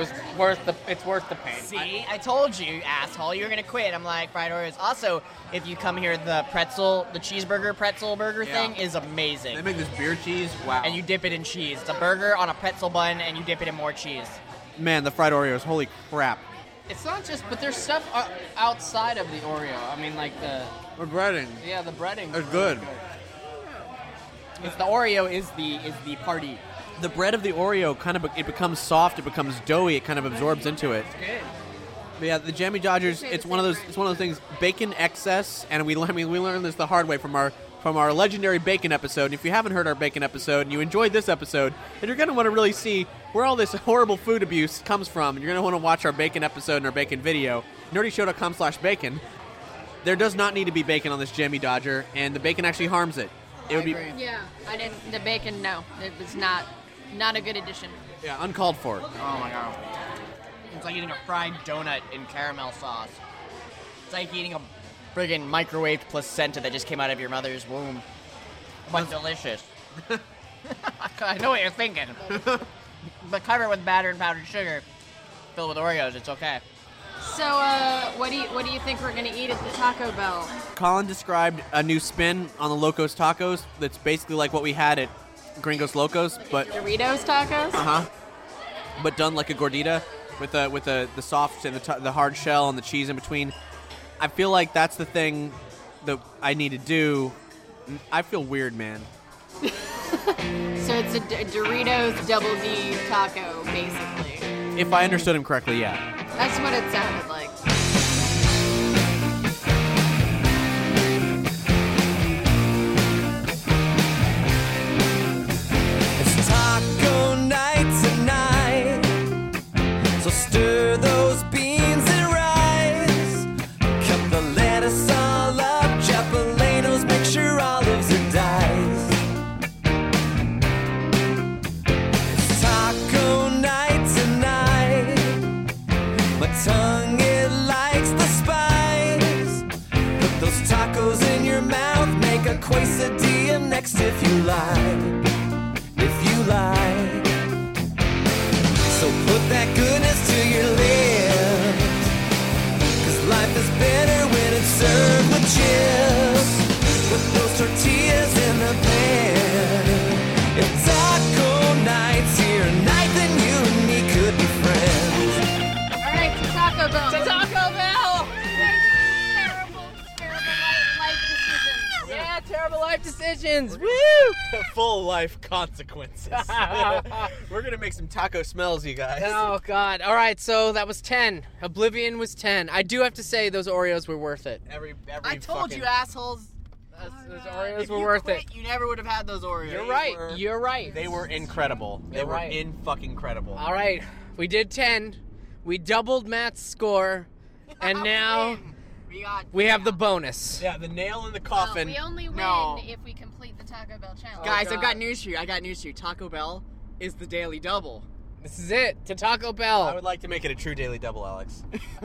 the pain. See, I told you, asshole, you were gonna quit. I'm like, fried Oreos. Also, if you come here, the cheeseburger pretzel burger Yeah. thing is amazing. They make this beer cheese. Wow. And you dip it in cheese. It's a burger on a pretzel bun, and you dip it in more cheese. Man, the fried Oreos. Holy crap. It's not just, but there's stuff outside of the Oreo. I mean, like the breading. Yeah, the breading. It's good. It's the Oreo is the party. The bread of the Oreo it becomes soft. It becomes doughy. It kind of absorbs into it. Good. But yeah, the Jammy Dodgers. It's one of those things. Bacon excess, and we learned this the hard way from our legendary bacon episode. And if you haven't heard our bacon episode and you enjoyed this episode, then you're gonna want to really see where all this horrible food abuse comes from. And you're gonna want to watch our bacon episode and our bacon video. nerdyshow.com/bacon. There does not need to be bacon on this Jammy Dodger, and the bacon actually harms it. It would be Yeah, I didn't. The bacon, no, it was not a good addition. uncalled for. Oh my god. It's like eating a fried donut in caramel sauce. It's like eating a friggin' microwaved placenta that just came out of your mother's womb. But delicious. I know what you're thinking. But covered with batter and powdered sugar, filled with Oreos, it's okay. So, what do you think we're gonna eat at the Taco Bell? Colin described a new spin on the Locos Tacos that's basically like what we had at Gringos Locos, but Doritos tacos? but done like a gordita with the soft and the hard shell and the cheese in between. I feel like that's the thing that I need to do. I feel weird, man. So it's a Doritos Double D taco, basically. If I understood him correctly, yeah. That's what it sounded like. It's taco night tonight, so stir those beans and rice. Cut the lettuce all up, jalapenos, make sure olives are diced. It's taco night tonight, my tongue it likes the spice. Put those tacos in your mouth, make a quesadilla next if you like. If you like. So put that goodness to your lips, 'cause life is better when it's served with chips. Put those tortillas in the pan. If taco night's here, a night then you and me could be friends. All right, to Taco Bell. To Taco Bell! Terrible life decisions. Yeah, terrible life decisions. Woo! Full life consequences. We're gonna make some taco smells, you guys. Oh God! All right, so that was 10. Oblivion was 10. I do have to say those Oreos were worth it. I told you, assholes. Those Oreos If were you worth quit, it. You never would have had those Oreos. You're right. You're right. They were incredible. They You're were right. in-fucking-credible. All right, we did 10. We doubled Matt's score, and now we have the bonus. Yeah, the nail in the coffin. We only win No. if we complete the Taco Bell challenge. Guys, I've got news for you. Taco Bell is the daily double. This is it. To Taco Bell. I would like to make it a true daily double, Alex.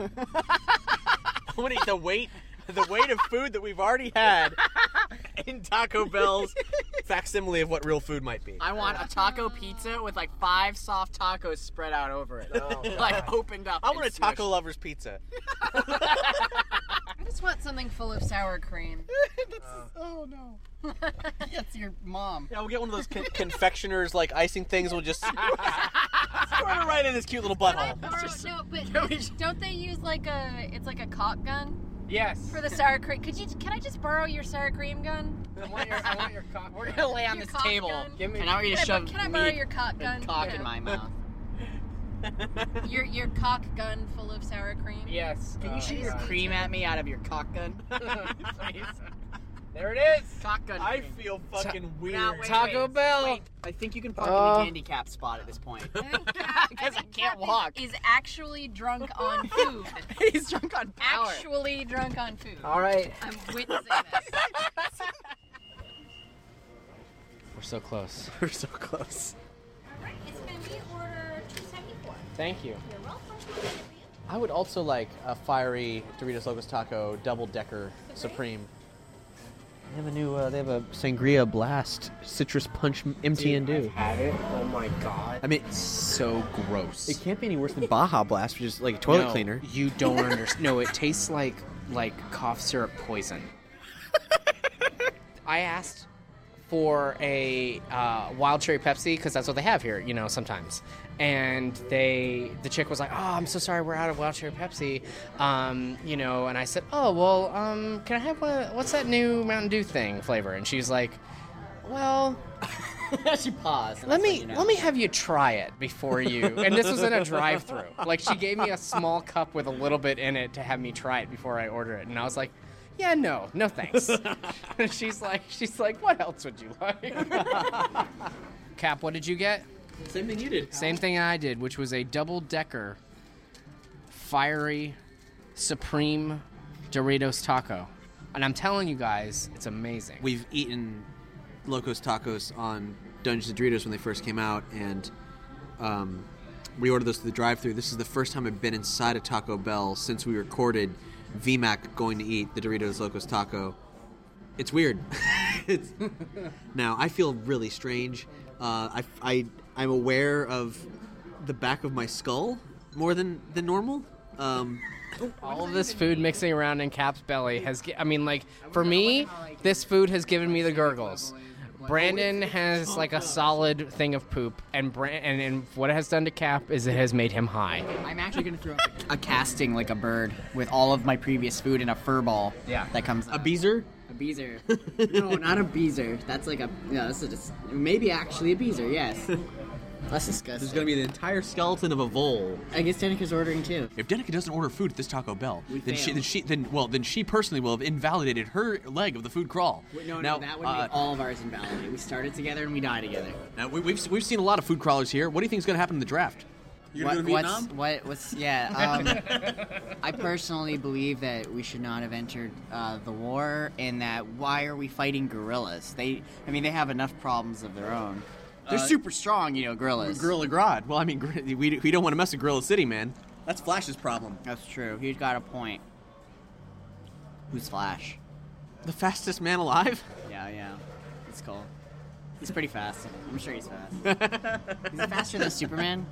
I want to eat the weight of food that we've already had in Taco Bell's facsimile of what real food might be. I want a taco pizza with like 5 soft tacos spread out over it. Like opened up. I want a and taco smushed. lover's pizza. I just want something full of sour cream. Oh no. That's your mom. Yeah, we'll get one of those confectioners like icing things. We'll just squirt it right in this cute little butthole. No, but don't they use like it's like a caulk gun? Yes. For the sour cream. Can I just borrow your sour cream gun? I want your cock. We're gonna lay on Your this cock table. gun? And I want you to shove Can I borrow meat your cock gun? and cock Yeah. in my mouth. Your cock gun full of sour cream? Yes. Can you shoot your cream at me out of your cock gun? Please. There it is. Cock gun. I cream. feel fucking weird. Now, wait, Taco Bell. Wait. I think you can park in the handicap spot at this point. Because I can't walk. Is actually drunk on food. He's drunk on power. Actually drunk on food. All right. I'm witnessing this. We're so close. We're so close. Alright, it's gonna be order 274. Thank you. You're welcome. I would also like a fiery Doritos Locos Taco Double Decker Supreme. They have a new, they have a Sangria Blast Citrus Punch MTN Have it? Oh my god. I mean, It's so gross. it can't be any worse than Baja Blast, which is like a toilet cleaner. You don't understand. No, it tastes like cough syrup poison. I asked for a wild cherry Pepsi because that's what they have here, you know, sometimes. And the chick was like, "Oh, I'm so sorry, we're out of wild cherry Pepsi," you know. And I said, "Oh, well, can I have what's that new Mountain Dew thing flavor?" And she's like, "Well." She paused. Let me have you try it before you. And this was in a drive-through. Like she gave me a small cup with a little bit in it to have me try it before I order it. And I was like, "Yeah, no thanks." And she's like, "What else would you like?" Cap, what did you get? Same thing you did. Same thing I did, which was a double-decker fiery supreme Doritos taco. And I'm telling you guys, it's amazing. We've eaten Locos Tacos on Dungeons and Doritos when they first came out, and we ordered those through the drive-thru. This is the first time I've been inside a Taco Bell since we recorded VMAC going to eat the Doritos Locos Taco. It's weird. Now, I feel really strange. I'm aware of the back of my skull more than normal. All of this food mixing around in Cap's belly has, for me, this food has given me the gurgles. Brandon has like a solid thing of poop, and what it has done to Cap is it has made him high. I'm actually going to throw a casting like a bird with all of my previous food in a fur ball. Yeah. That comes A beezer? A beezer. No, not a beezer. That's like this is just, maybe actually a beezer, yes. That's disgusting. There's going to be the entire skeleton of a vole. I guess Danica's ordering too. If Danica doesn't order food at this Taco Bell, then failed. she personally will have invalidated her leg of the food crawl. No, now, that would make all of ours invalidated. We started together and we die together. Now we've seen a lot of food crawlers here. What do you think is going to happen in the draft? You're going to Vietnam? I personally believe that we should not have entered the war, and that why are we fighting gorillas? They have enough problems of their own. They're super strong, gorillas. Gorilla Grodd. Well, we don't want to mess with Gorilla City, man. That's Flash's problem. That's true. He's got a point. Who's Flash? The fastest man alive? Yeah. It's cool. He's pretty fast. I'm sure he's fast. Is he faster than Superman?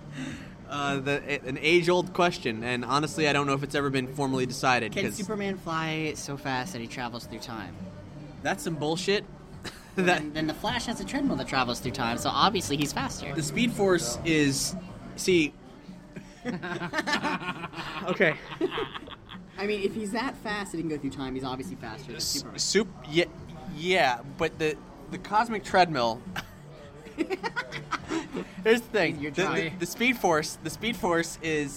An age-old question, and honestly, I don't know if it's ever been formally decided. Can Superman fly so fast that he travels through time? That's some bullshit. Then the Flash has a treadmill that travels through time, so obviously he's faster. The Speed Force is... See... Okay. If he's that fast that he can go through time, he's obviously faster than Superman. Yeah, but the cosmic treadmill. Here's the thing. The Speed Force. The Speed Force is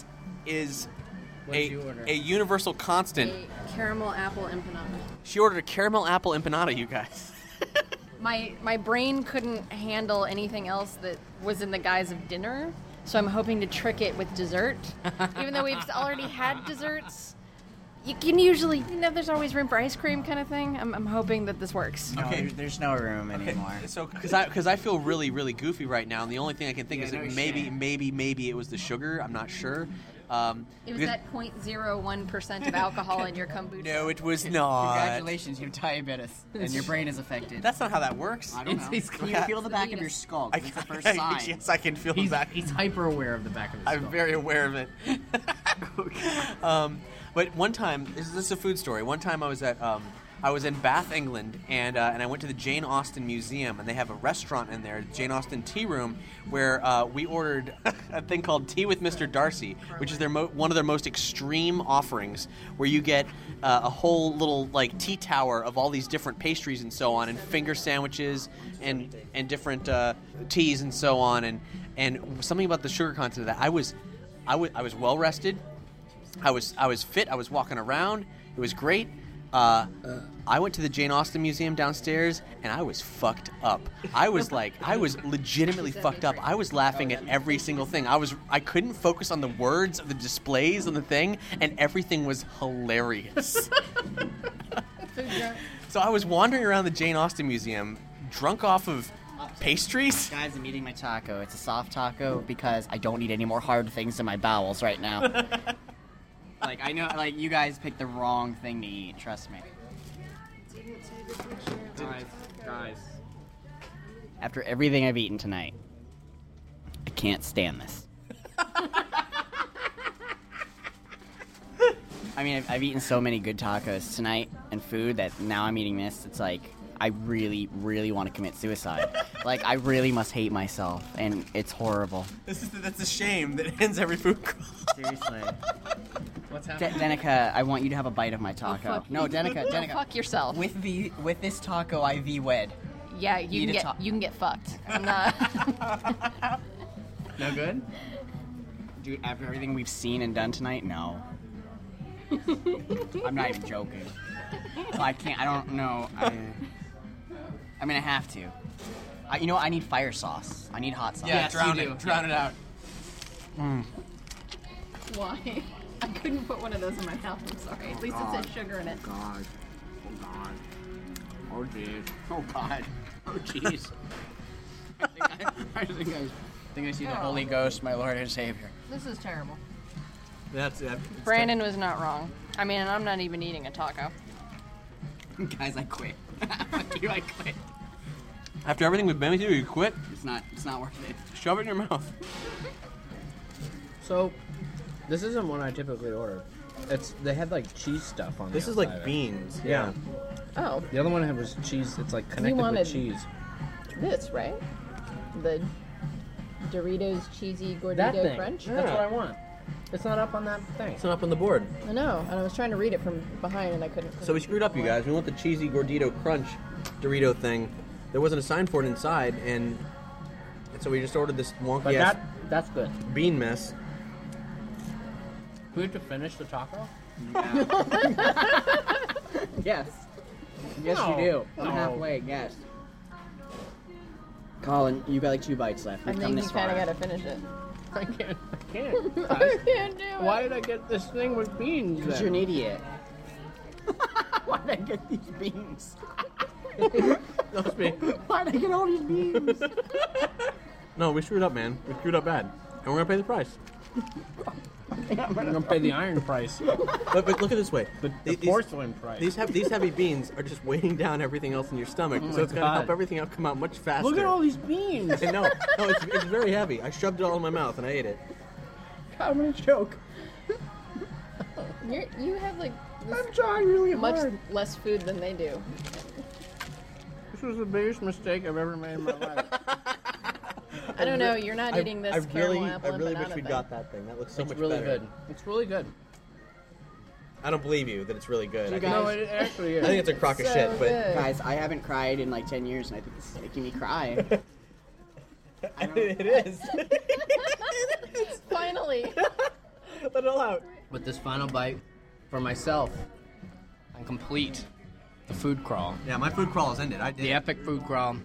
a universal constant. A caramel apple empanada. She ordered a caramel apple empanada, you guys. My brain couldn't handle anything else that was in the guise of dinner, so I'm hoping to trick it with dessert. Even though we've already had desserts, you can usually, there's always room for ice cream kind of thing. I'm hoping that this works. Okay, there's no room anymore. So, because I feel really, really goofy right now, and the only thing I can think is that maybe it was the sugar. I'm not sure. It was that 0.01% of alcohol in your kombucha. No, it was not. Congratulations, you have diabetes, and your brain is affected. That's not how that works. I don't know. Can you feel the back of your skull? It's the first sign. Yes, I can feel the back. He's hyper aware of the back of his skull. I'm very aware of it. But one time, this is a food story. One time I was in Bath, England, and I went to the Jane Austen Museum, and they have a restaurant in there, Jane Austen Tea Room, where we ordered a thing called Tea with Mr. Darcy, which is one of their most extreme offerings, where you get a whole little tea tower of all these different pastries and so on, and finger sandwiches and different teas and so on, and something about the sugar content of that. I was well rested. I was fit. I was walking around. It was great. I went to the Jane Austen Museum downstairs, and I was fucked up. I was legitimately fucked up. I was laughing at every single thing. I couldn't focus on the words of the displays on the thing, and everything was hilarious. So I was wandering around the Jane Austen Museum, drunk off of pastries. Guys, I'm eating my taco. It's a soft taco because I don't need any more hard things in my bowels right now. I know, you guys picked the wrong thing to eat. Trust me. Guys. After everything I've eaten tonight, I can't stand this. I mean, I've eaten so many good tacos tonight and food that now I'm eating this. It's like, I really, really want to commit suicide. I really must hate myself, and it's horrible. That's a shame that ends every food crawl. Seriously. What's happening? Denica, I want you to have a bite of my taco. fuck No, you. Denica. Fuck yourself. With this taco, I wed. Yeah, you can get fucked. I'm not. No good? Dude, after everything we've seen and done tonight, no. I'm not even joking. I can't. I don't know. I mean, I have to. I need fire sauce. I need hot sauce. Yeah, drown it out. Why? I couldn't put one of those in my mouth. I'm sorry. At least it says sugar in it. Oh God. Oh jeez. Oh God. Oh jeez. I think I see the Holy Ghost, my Lord and Savior. This is terrible. That's it. Brandon was not wrong. I mean, I'm not even eating a taco. Guys, I quit. Fuck you, I quit. After everything we've been through, you quit? It's not worth it. Shove it in your mouth. So, this isn't one I typically order. They had cheese stuff on. This is beans. Yeah. Oh. The other one was cheese. It's connected with cheese. This, right? The Doritos cheesy gordito That thing. crunch. That's what I want. It's not up on that thing. It's not up on the board. I know, and I was trying to read it from behind, and I couldn't. So we screwed up, you guys. We want the cheesy gordito crunch Dorito thing. There wasn't a sign for it inside, and so we just ordered this wonky ass that's good. bean mess. We have to finish the taco? Yes. Yes, No. you do. I'm No. halfway, yes. Colin, you got 2 bites left. I We've come think this you kind of far. got to finish it. I can't. I can't do it. Why did I get this thing with beans? Because then? you're an idiot. Why did I get these beans? That's me. Why did I get all these beans? No, we screwed up, man. We screwed up bad. And we're going to pay the price. I'm gonna pay the iron price. But look at it this way. The porcelain price. These heavy beans are just weighing down everything else in your stomach, Oh so my it's going to help God. everything else come out much faster. Look at all these beans. I know. No, it's very heavy. I shoved it all in my mouth and I ate it. God, I'm gonna choke. You have I'm trying really much hard. less food than they do. This was the biggest mistake I've ever made in my life. I don't know. You're not eating this caramel apple I really empanada wish we'd thing. got that thing. That looks so It's much really better. good. It's really good. I don't believe you that it's really good. I think, No, it actually I think it's a crock of shit, but guys, I haven't cried in like 10 years, and I think this is making me cry. it is. Finally. Let it all out. With this final bite for myself, I'm complete. The food crawl. Yeah, my food crawl is ended. I did. The epic food crawl.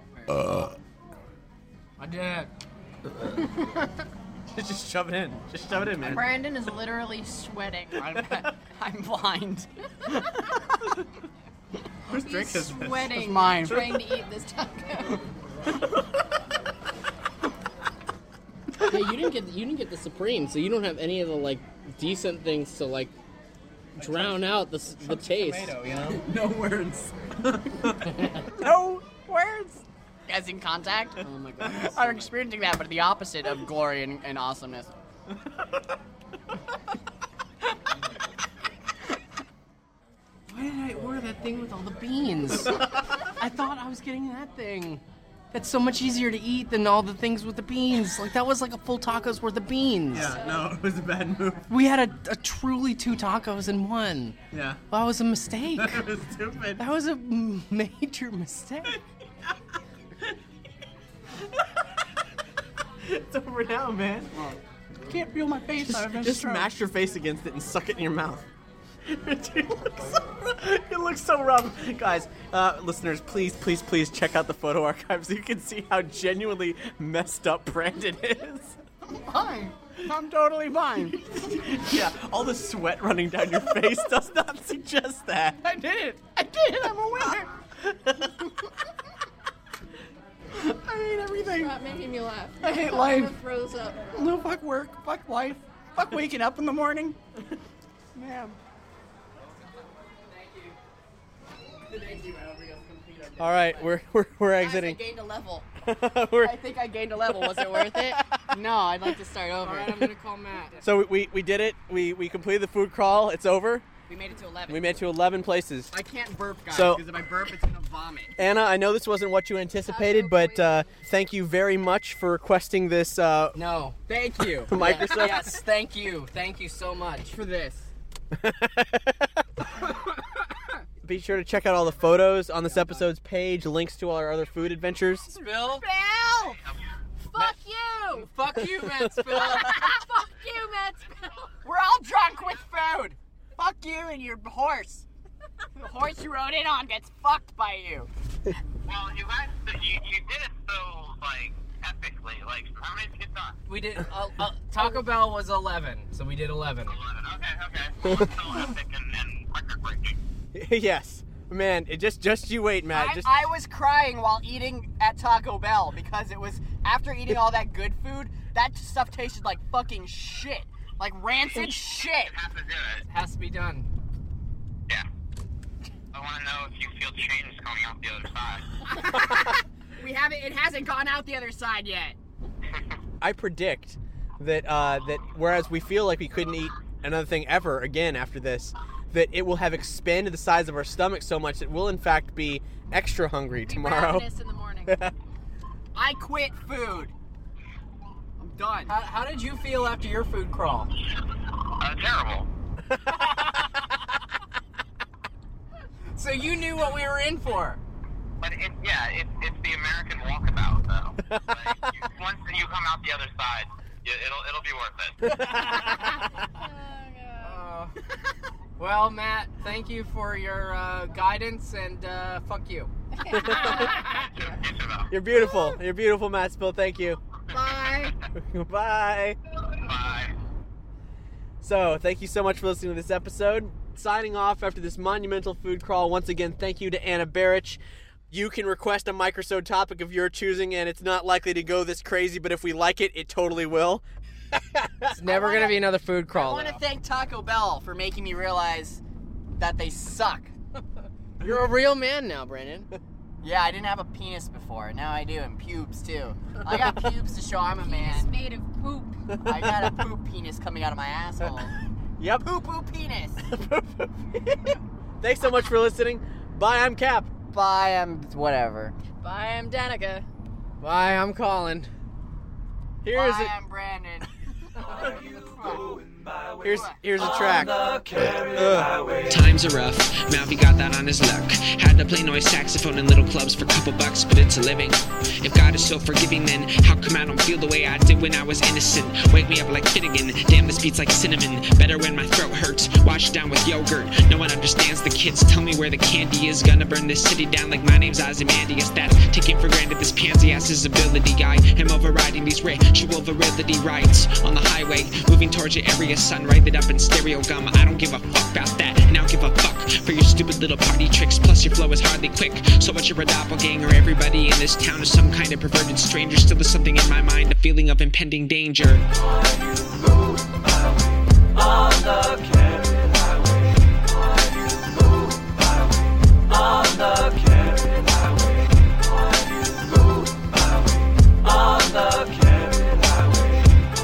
I did it. Just shove it in. Just shove it in, man. Brandon is literally sweating. I'm blind. Whose drink He's is this? sweating. It's mine. Trying to eat this taco. Yeah, you didn't get the Supreme, so you don't have any of the like decent things to like drown out the taste. Tomato, you know? No words. No words. As in contact? Oh my god. I'm experiencing that, but the opposite of glory and awesomeness. Why did I order that thing with all the beans? I thought I was getting that thing. That's so much easier to eat than all the things with the beans. Like, that was like a full taco's worth of beans. Yeah, no, it was a bad move. We had a truly 2 tacos in one. Yeah. Well, that was a mistake. That was stupid. That was a major mistake. It's over now, man. I can't feel my face. Just smash your face against it and suck it in your mouth. It looks so rough. Guys, listeners, please check out the photo archive so you can see how genuinely messed up Brandon is. Fine. I'm totally fine. Yeah, all the sweat running down your face does not suggest that. I did it. I'm a winner. I hate everything. Stop making me laugh. I hate life. Throws up. No, fuck work. Fuck life. Fuck waking up in the morning. Man. All right, we're exiting. I gained a level. We're- I think I gained a level. Was it worth it? No, I'd like to start over. All right, I'm gonna call Matt. So we did it. We completed the food crawl. It's over. We made it to 11. We made it to 11 places. I can't burp, guys, So- because if I burp, it's gonna vomit. Anna, I know this wasn't what you anticipated, but thank you very much for requesting this. No, thank you. Microsoft? Yes, thank you. Thank you so much for this. Be sure to check out all the photos on this episode's page, links to all our other food adventures. Spill. Bill! Fuck you! Fuck you, Matt Spill. Fuck you, Matt Spill! We're all drunk with food. Fuck you and your horse. The horse you rode in on gets fucked by you. Well, you guys, you did it so, like, epically. Like, how many kids on? We did. Taco Bell was 11, so we did 11. 11. Okay. So epic and record-breaking. Yes, man. It just you wait, Matt. I was crying while eating at Taco Bell because it was, after eating all that good food, that stuff tasted like fucking shit. Like rancid shit. It has to be done. Yeah. I want to know if you feel change coming out the other side. It hasn't gone out the other side yet. I predict that that whereas we feel like we couldn't eat another thing ever again after this, that it will have expanded the size of our stomach so much that we'll in fact be extra hungry tomorrow. Ravenous in the morning. I quit food. I'm done. How did you feel after your food crawl? Terrible. So you knew what we were in for. But it's the American walkabout, though. Like, once you come out the other side, it'll be worth it. Well, Matt, thank you for your guidance, and fuck you. You're beautiful. You're beautiful, Matt Spill. Thank you. Bye. Bye. Bye. So, thank you so much for listening to this episode. Signing off after this monumental food crawl. Once again, thank you to Anna Barich. You can request a microsode topic of your choosing, and it's not likely to go this crazy, but if we like it, it totally will. It's never going to be another food I crawl. want to thank Taco Bell for making me realize that they suck. You're a real man now, Brandon. Yeah, I didn't have a penis before. Now I do, and pubes too. I got pubes to show I'm a man. It's made of poop. I got a poop penis coming out of my asshole. Yep. Poo-poo penis. Thanks so much for listening. Bye, I'm Cap. Bye, I'm whatever. Bye, I'm Danica. Bye, I'm Colin. Here's Bye, it. I'm Brandon. Are you going Here's a track. Times are rough, Malfi got that on his luck. Had to play noise saxophone in little clubs for a couple bucks, but it's a living. If God is so forgiving, then how come I don't feel the way I did when I was innocent? Wake me up like Finnegan, damn this beat's like cinnamon. Better when my throat hurts, wash it down with yogurt. No one understands the kids, tell me where the candy is. Gonna burn this city down like my name's Ozymandias. That's taking for granted this pansy ass's ability. I am overriding these ritual virility rights on the highway, moving towards your area, sun, write it up in stereo gum. I don't give a fuck about that, and I don't give a fuck for your stupid little party tricks. Plus your flow is hardly quick, so what's your doppelganger? Everybody in this town is some kind of perverted stranger. Still there's something in my mind, a feeling of impending danger. On the Carrot Highway, on the Carrot Highway, on the Carrot Highway,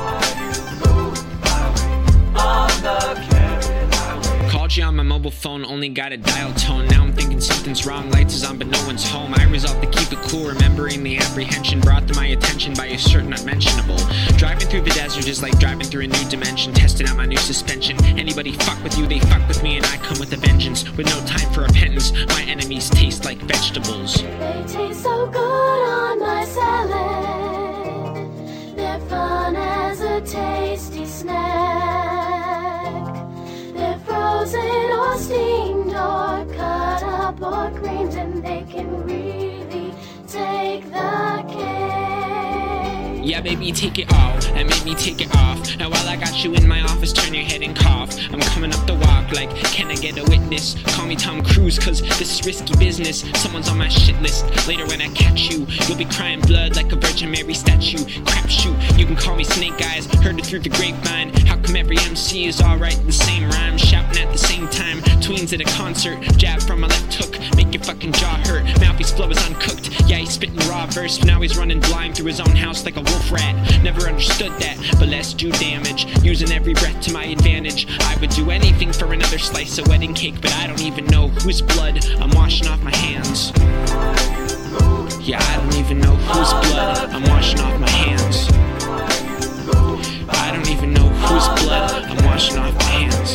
on the Carrot Highway. Called you on my mobile phone, only got a dial tone. Now I'm thinking something's wrong, lights is on but no one's home. I resolved to keep it cool, remembering the apprehension brought to my attention by a certain unmentionable. Driving through the desert is like driving through a new dimension, testing out my new suspension. Anybody fuck with you, they fuck with me, and I come with a vengeance. With no time for repentance, my enemies taste like vegetables. They taste so good on my salad. They're fun as a tasty snack. They're frozen or steamed or cut up or creamed, and they can really take the cake. Yeah, baby, take it all, and make me take it off. And while I got you in my office, turn your head and cough. I'm coming up the walk like, can I get a witness? Call me Tom Cruise, cause this is risky business. Someone's on my shit list. Later when I catch you, you'll be crying blood like a Virgin Mary statue. Crapshoot, you can call me Snake Eyes, heard it through the grapevine. How come every MC is all right in the same rhyme? Shouting at the same time, tweens at a concert. Jab from my left hook, make your fucking jaw hurt. Malfi's flow is uncooked, yeah, he's spitting raw verse. But now he's running blind through his own house like a wolf rat. Never understood that, but let's do damage, using every breath to my advantage. I would do anything for another slice of wedding cake, but I don't even know whose blood I'm washing off my hands. Yeah, I don't even know whose blood I'm washing off my hands. I don't even know whose blood I'm washing off my hands.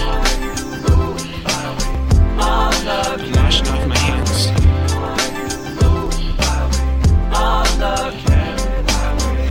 I'm washing off my hands. On the Carrot Highway.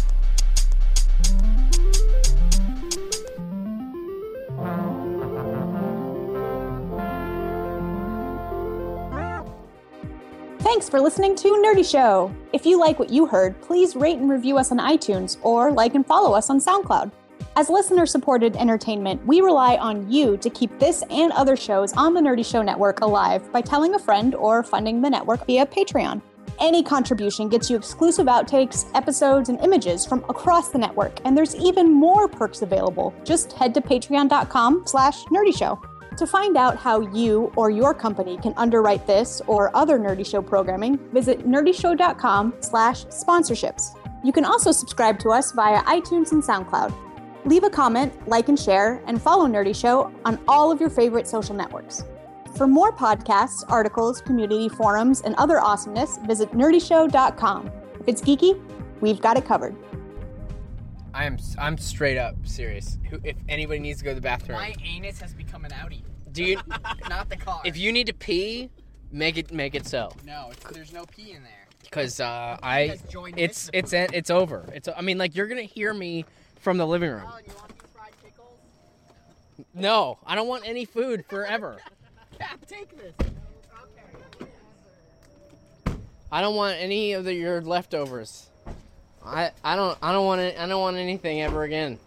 Thanks for listening to Nerdy Show. If you like what you heard, please rate and review us on iTunes or like and follow us on SoundCloud. As listener-supported entertainment, we rely on you to keep this and other shows on the Nerdy Show Network alive by telling a friend or funding the network via Patreon. Any contribution gets you exclusive outtakes, episodes, and images from across the network, and there's even more perks available. Just head to patreon.com/nerdyshow. To find out how you or your company can underwrite this or other Nerdy Show programming, visit nerdyshow.com/sponsorships. You can also subscribe to us via iTunes and SoundCloud. Leave a comment, like and share, and follow Nerdy Show on all of your favorite social networks. For more podcasts, articles, community forums, and other awesomeness, visit nerdyshow.com. If it's geeky, we've got it covered. I'm straight up serious. If anybody needs to go to the bathroom, My anus has become an Audi. do you? Not the car. If you need to pee, make it so. No, there's no pee in there. Because it's over. I mean, like, you're gonna hear me from the living room. Oh, you want these fried pickles? No, I don't want any food forever. Cap, take this. I don't want any of your leftovers. I don't want anything ever again.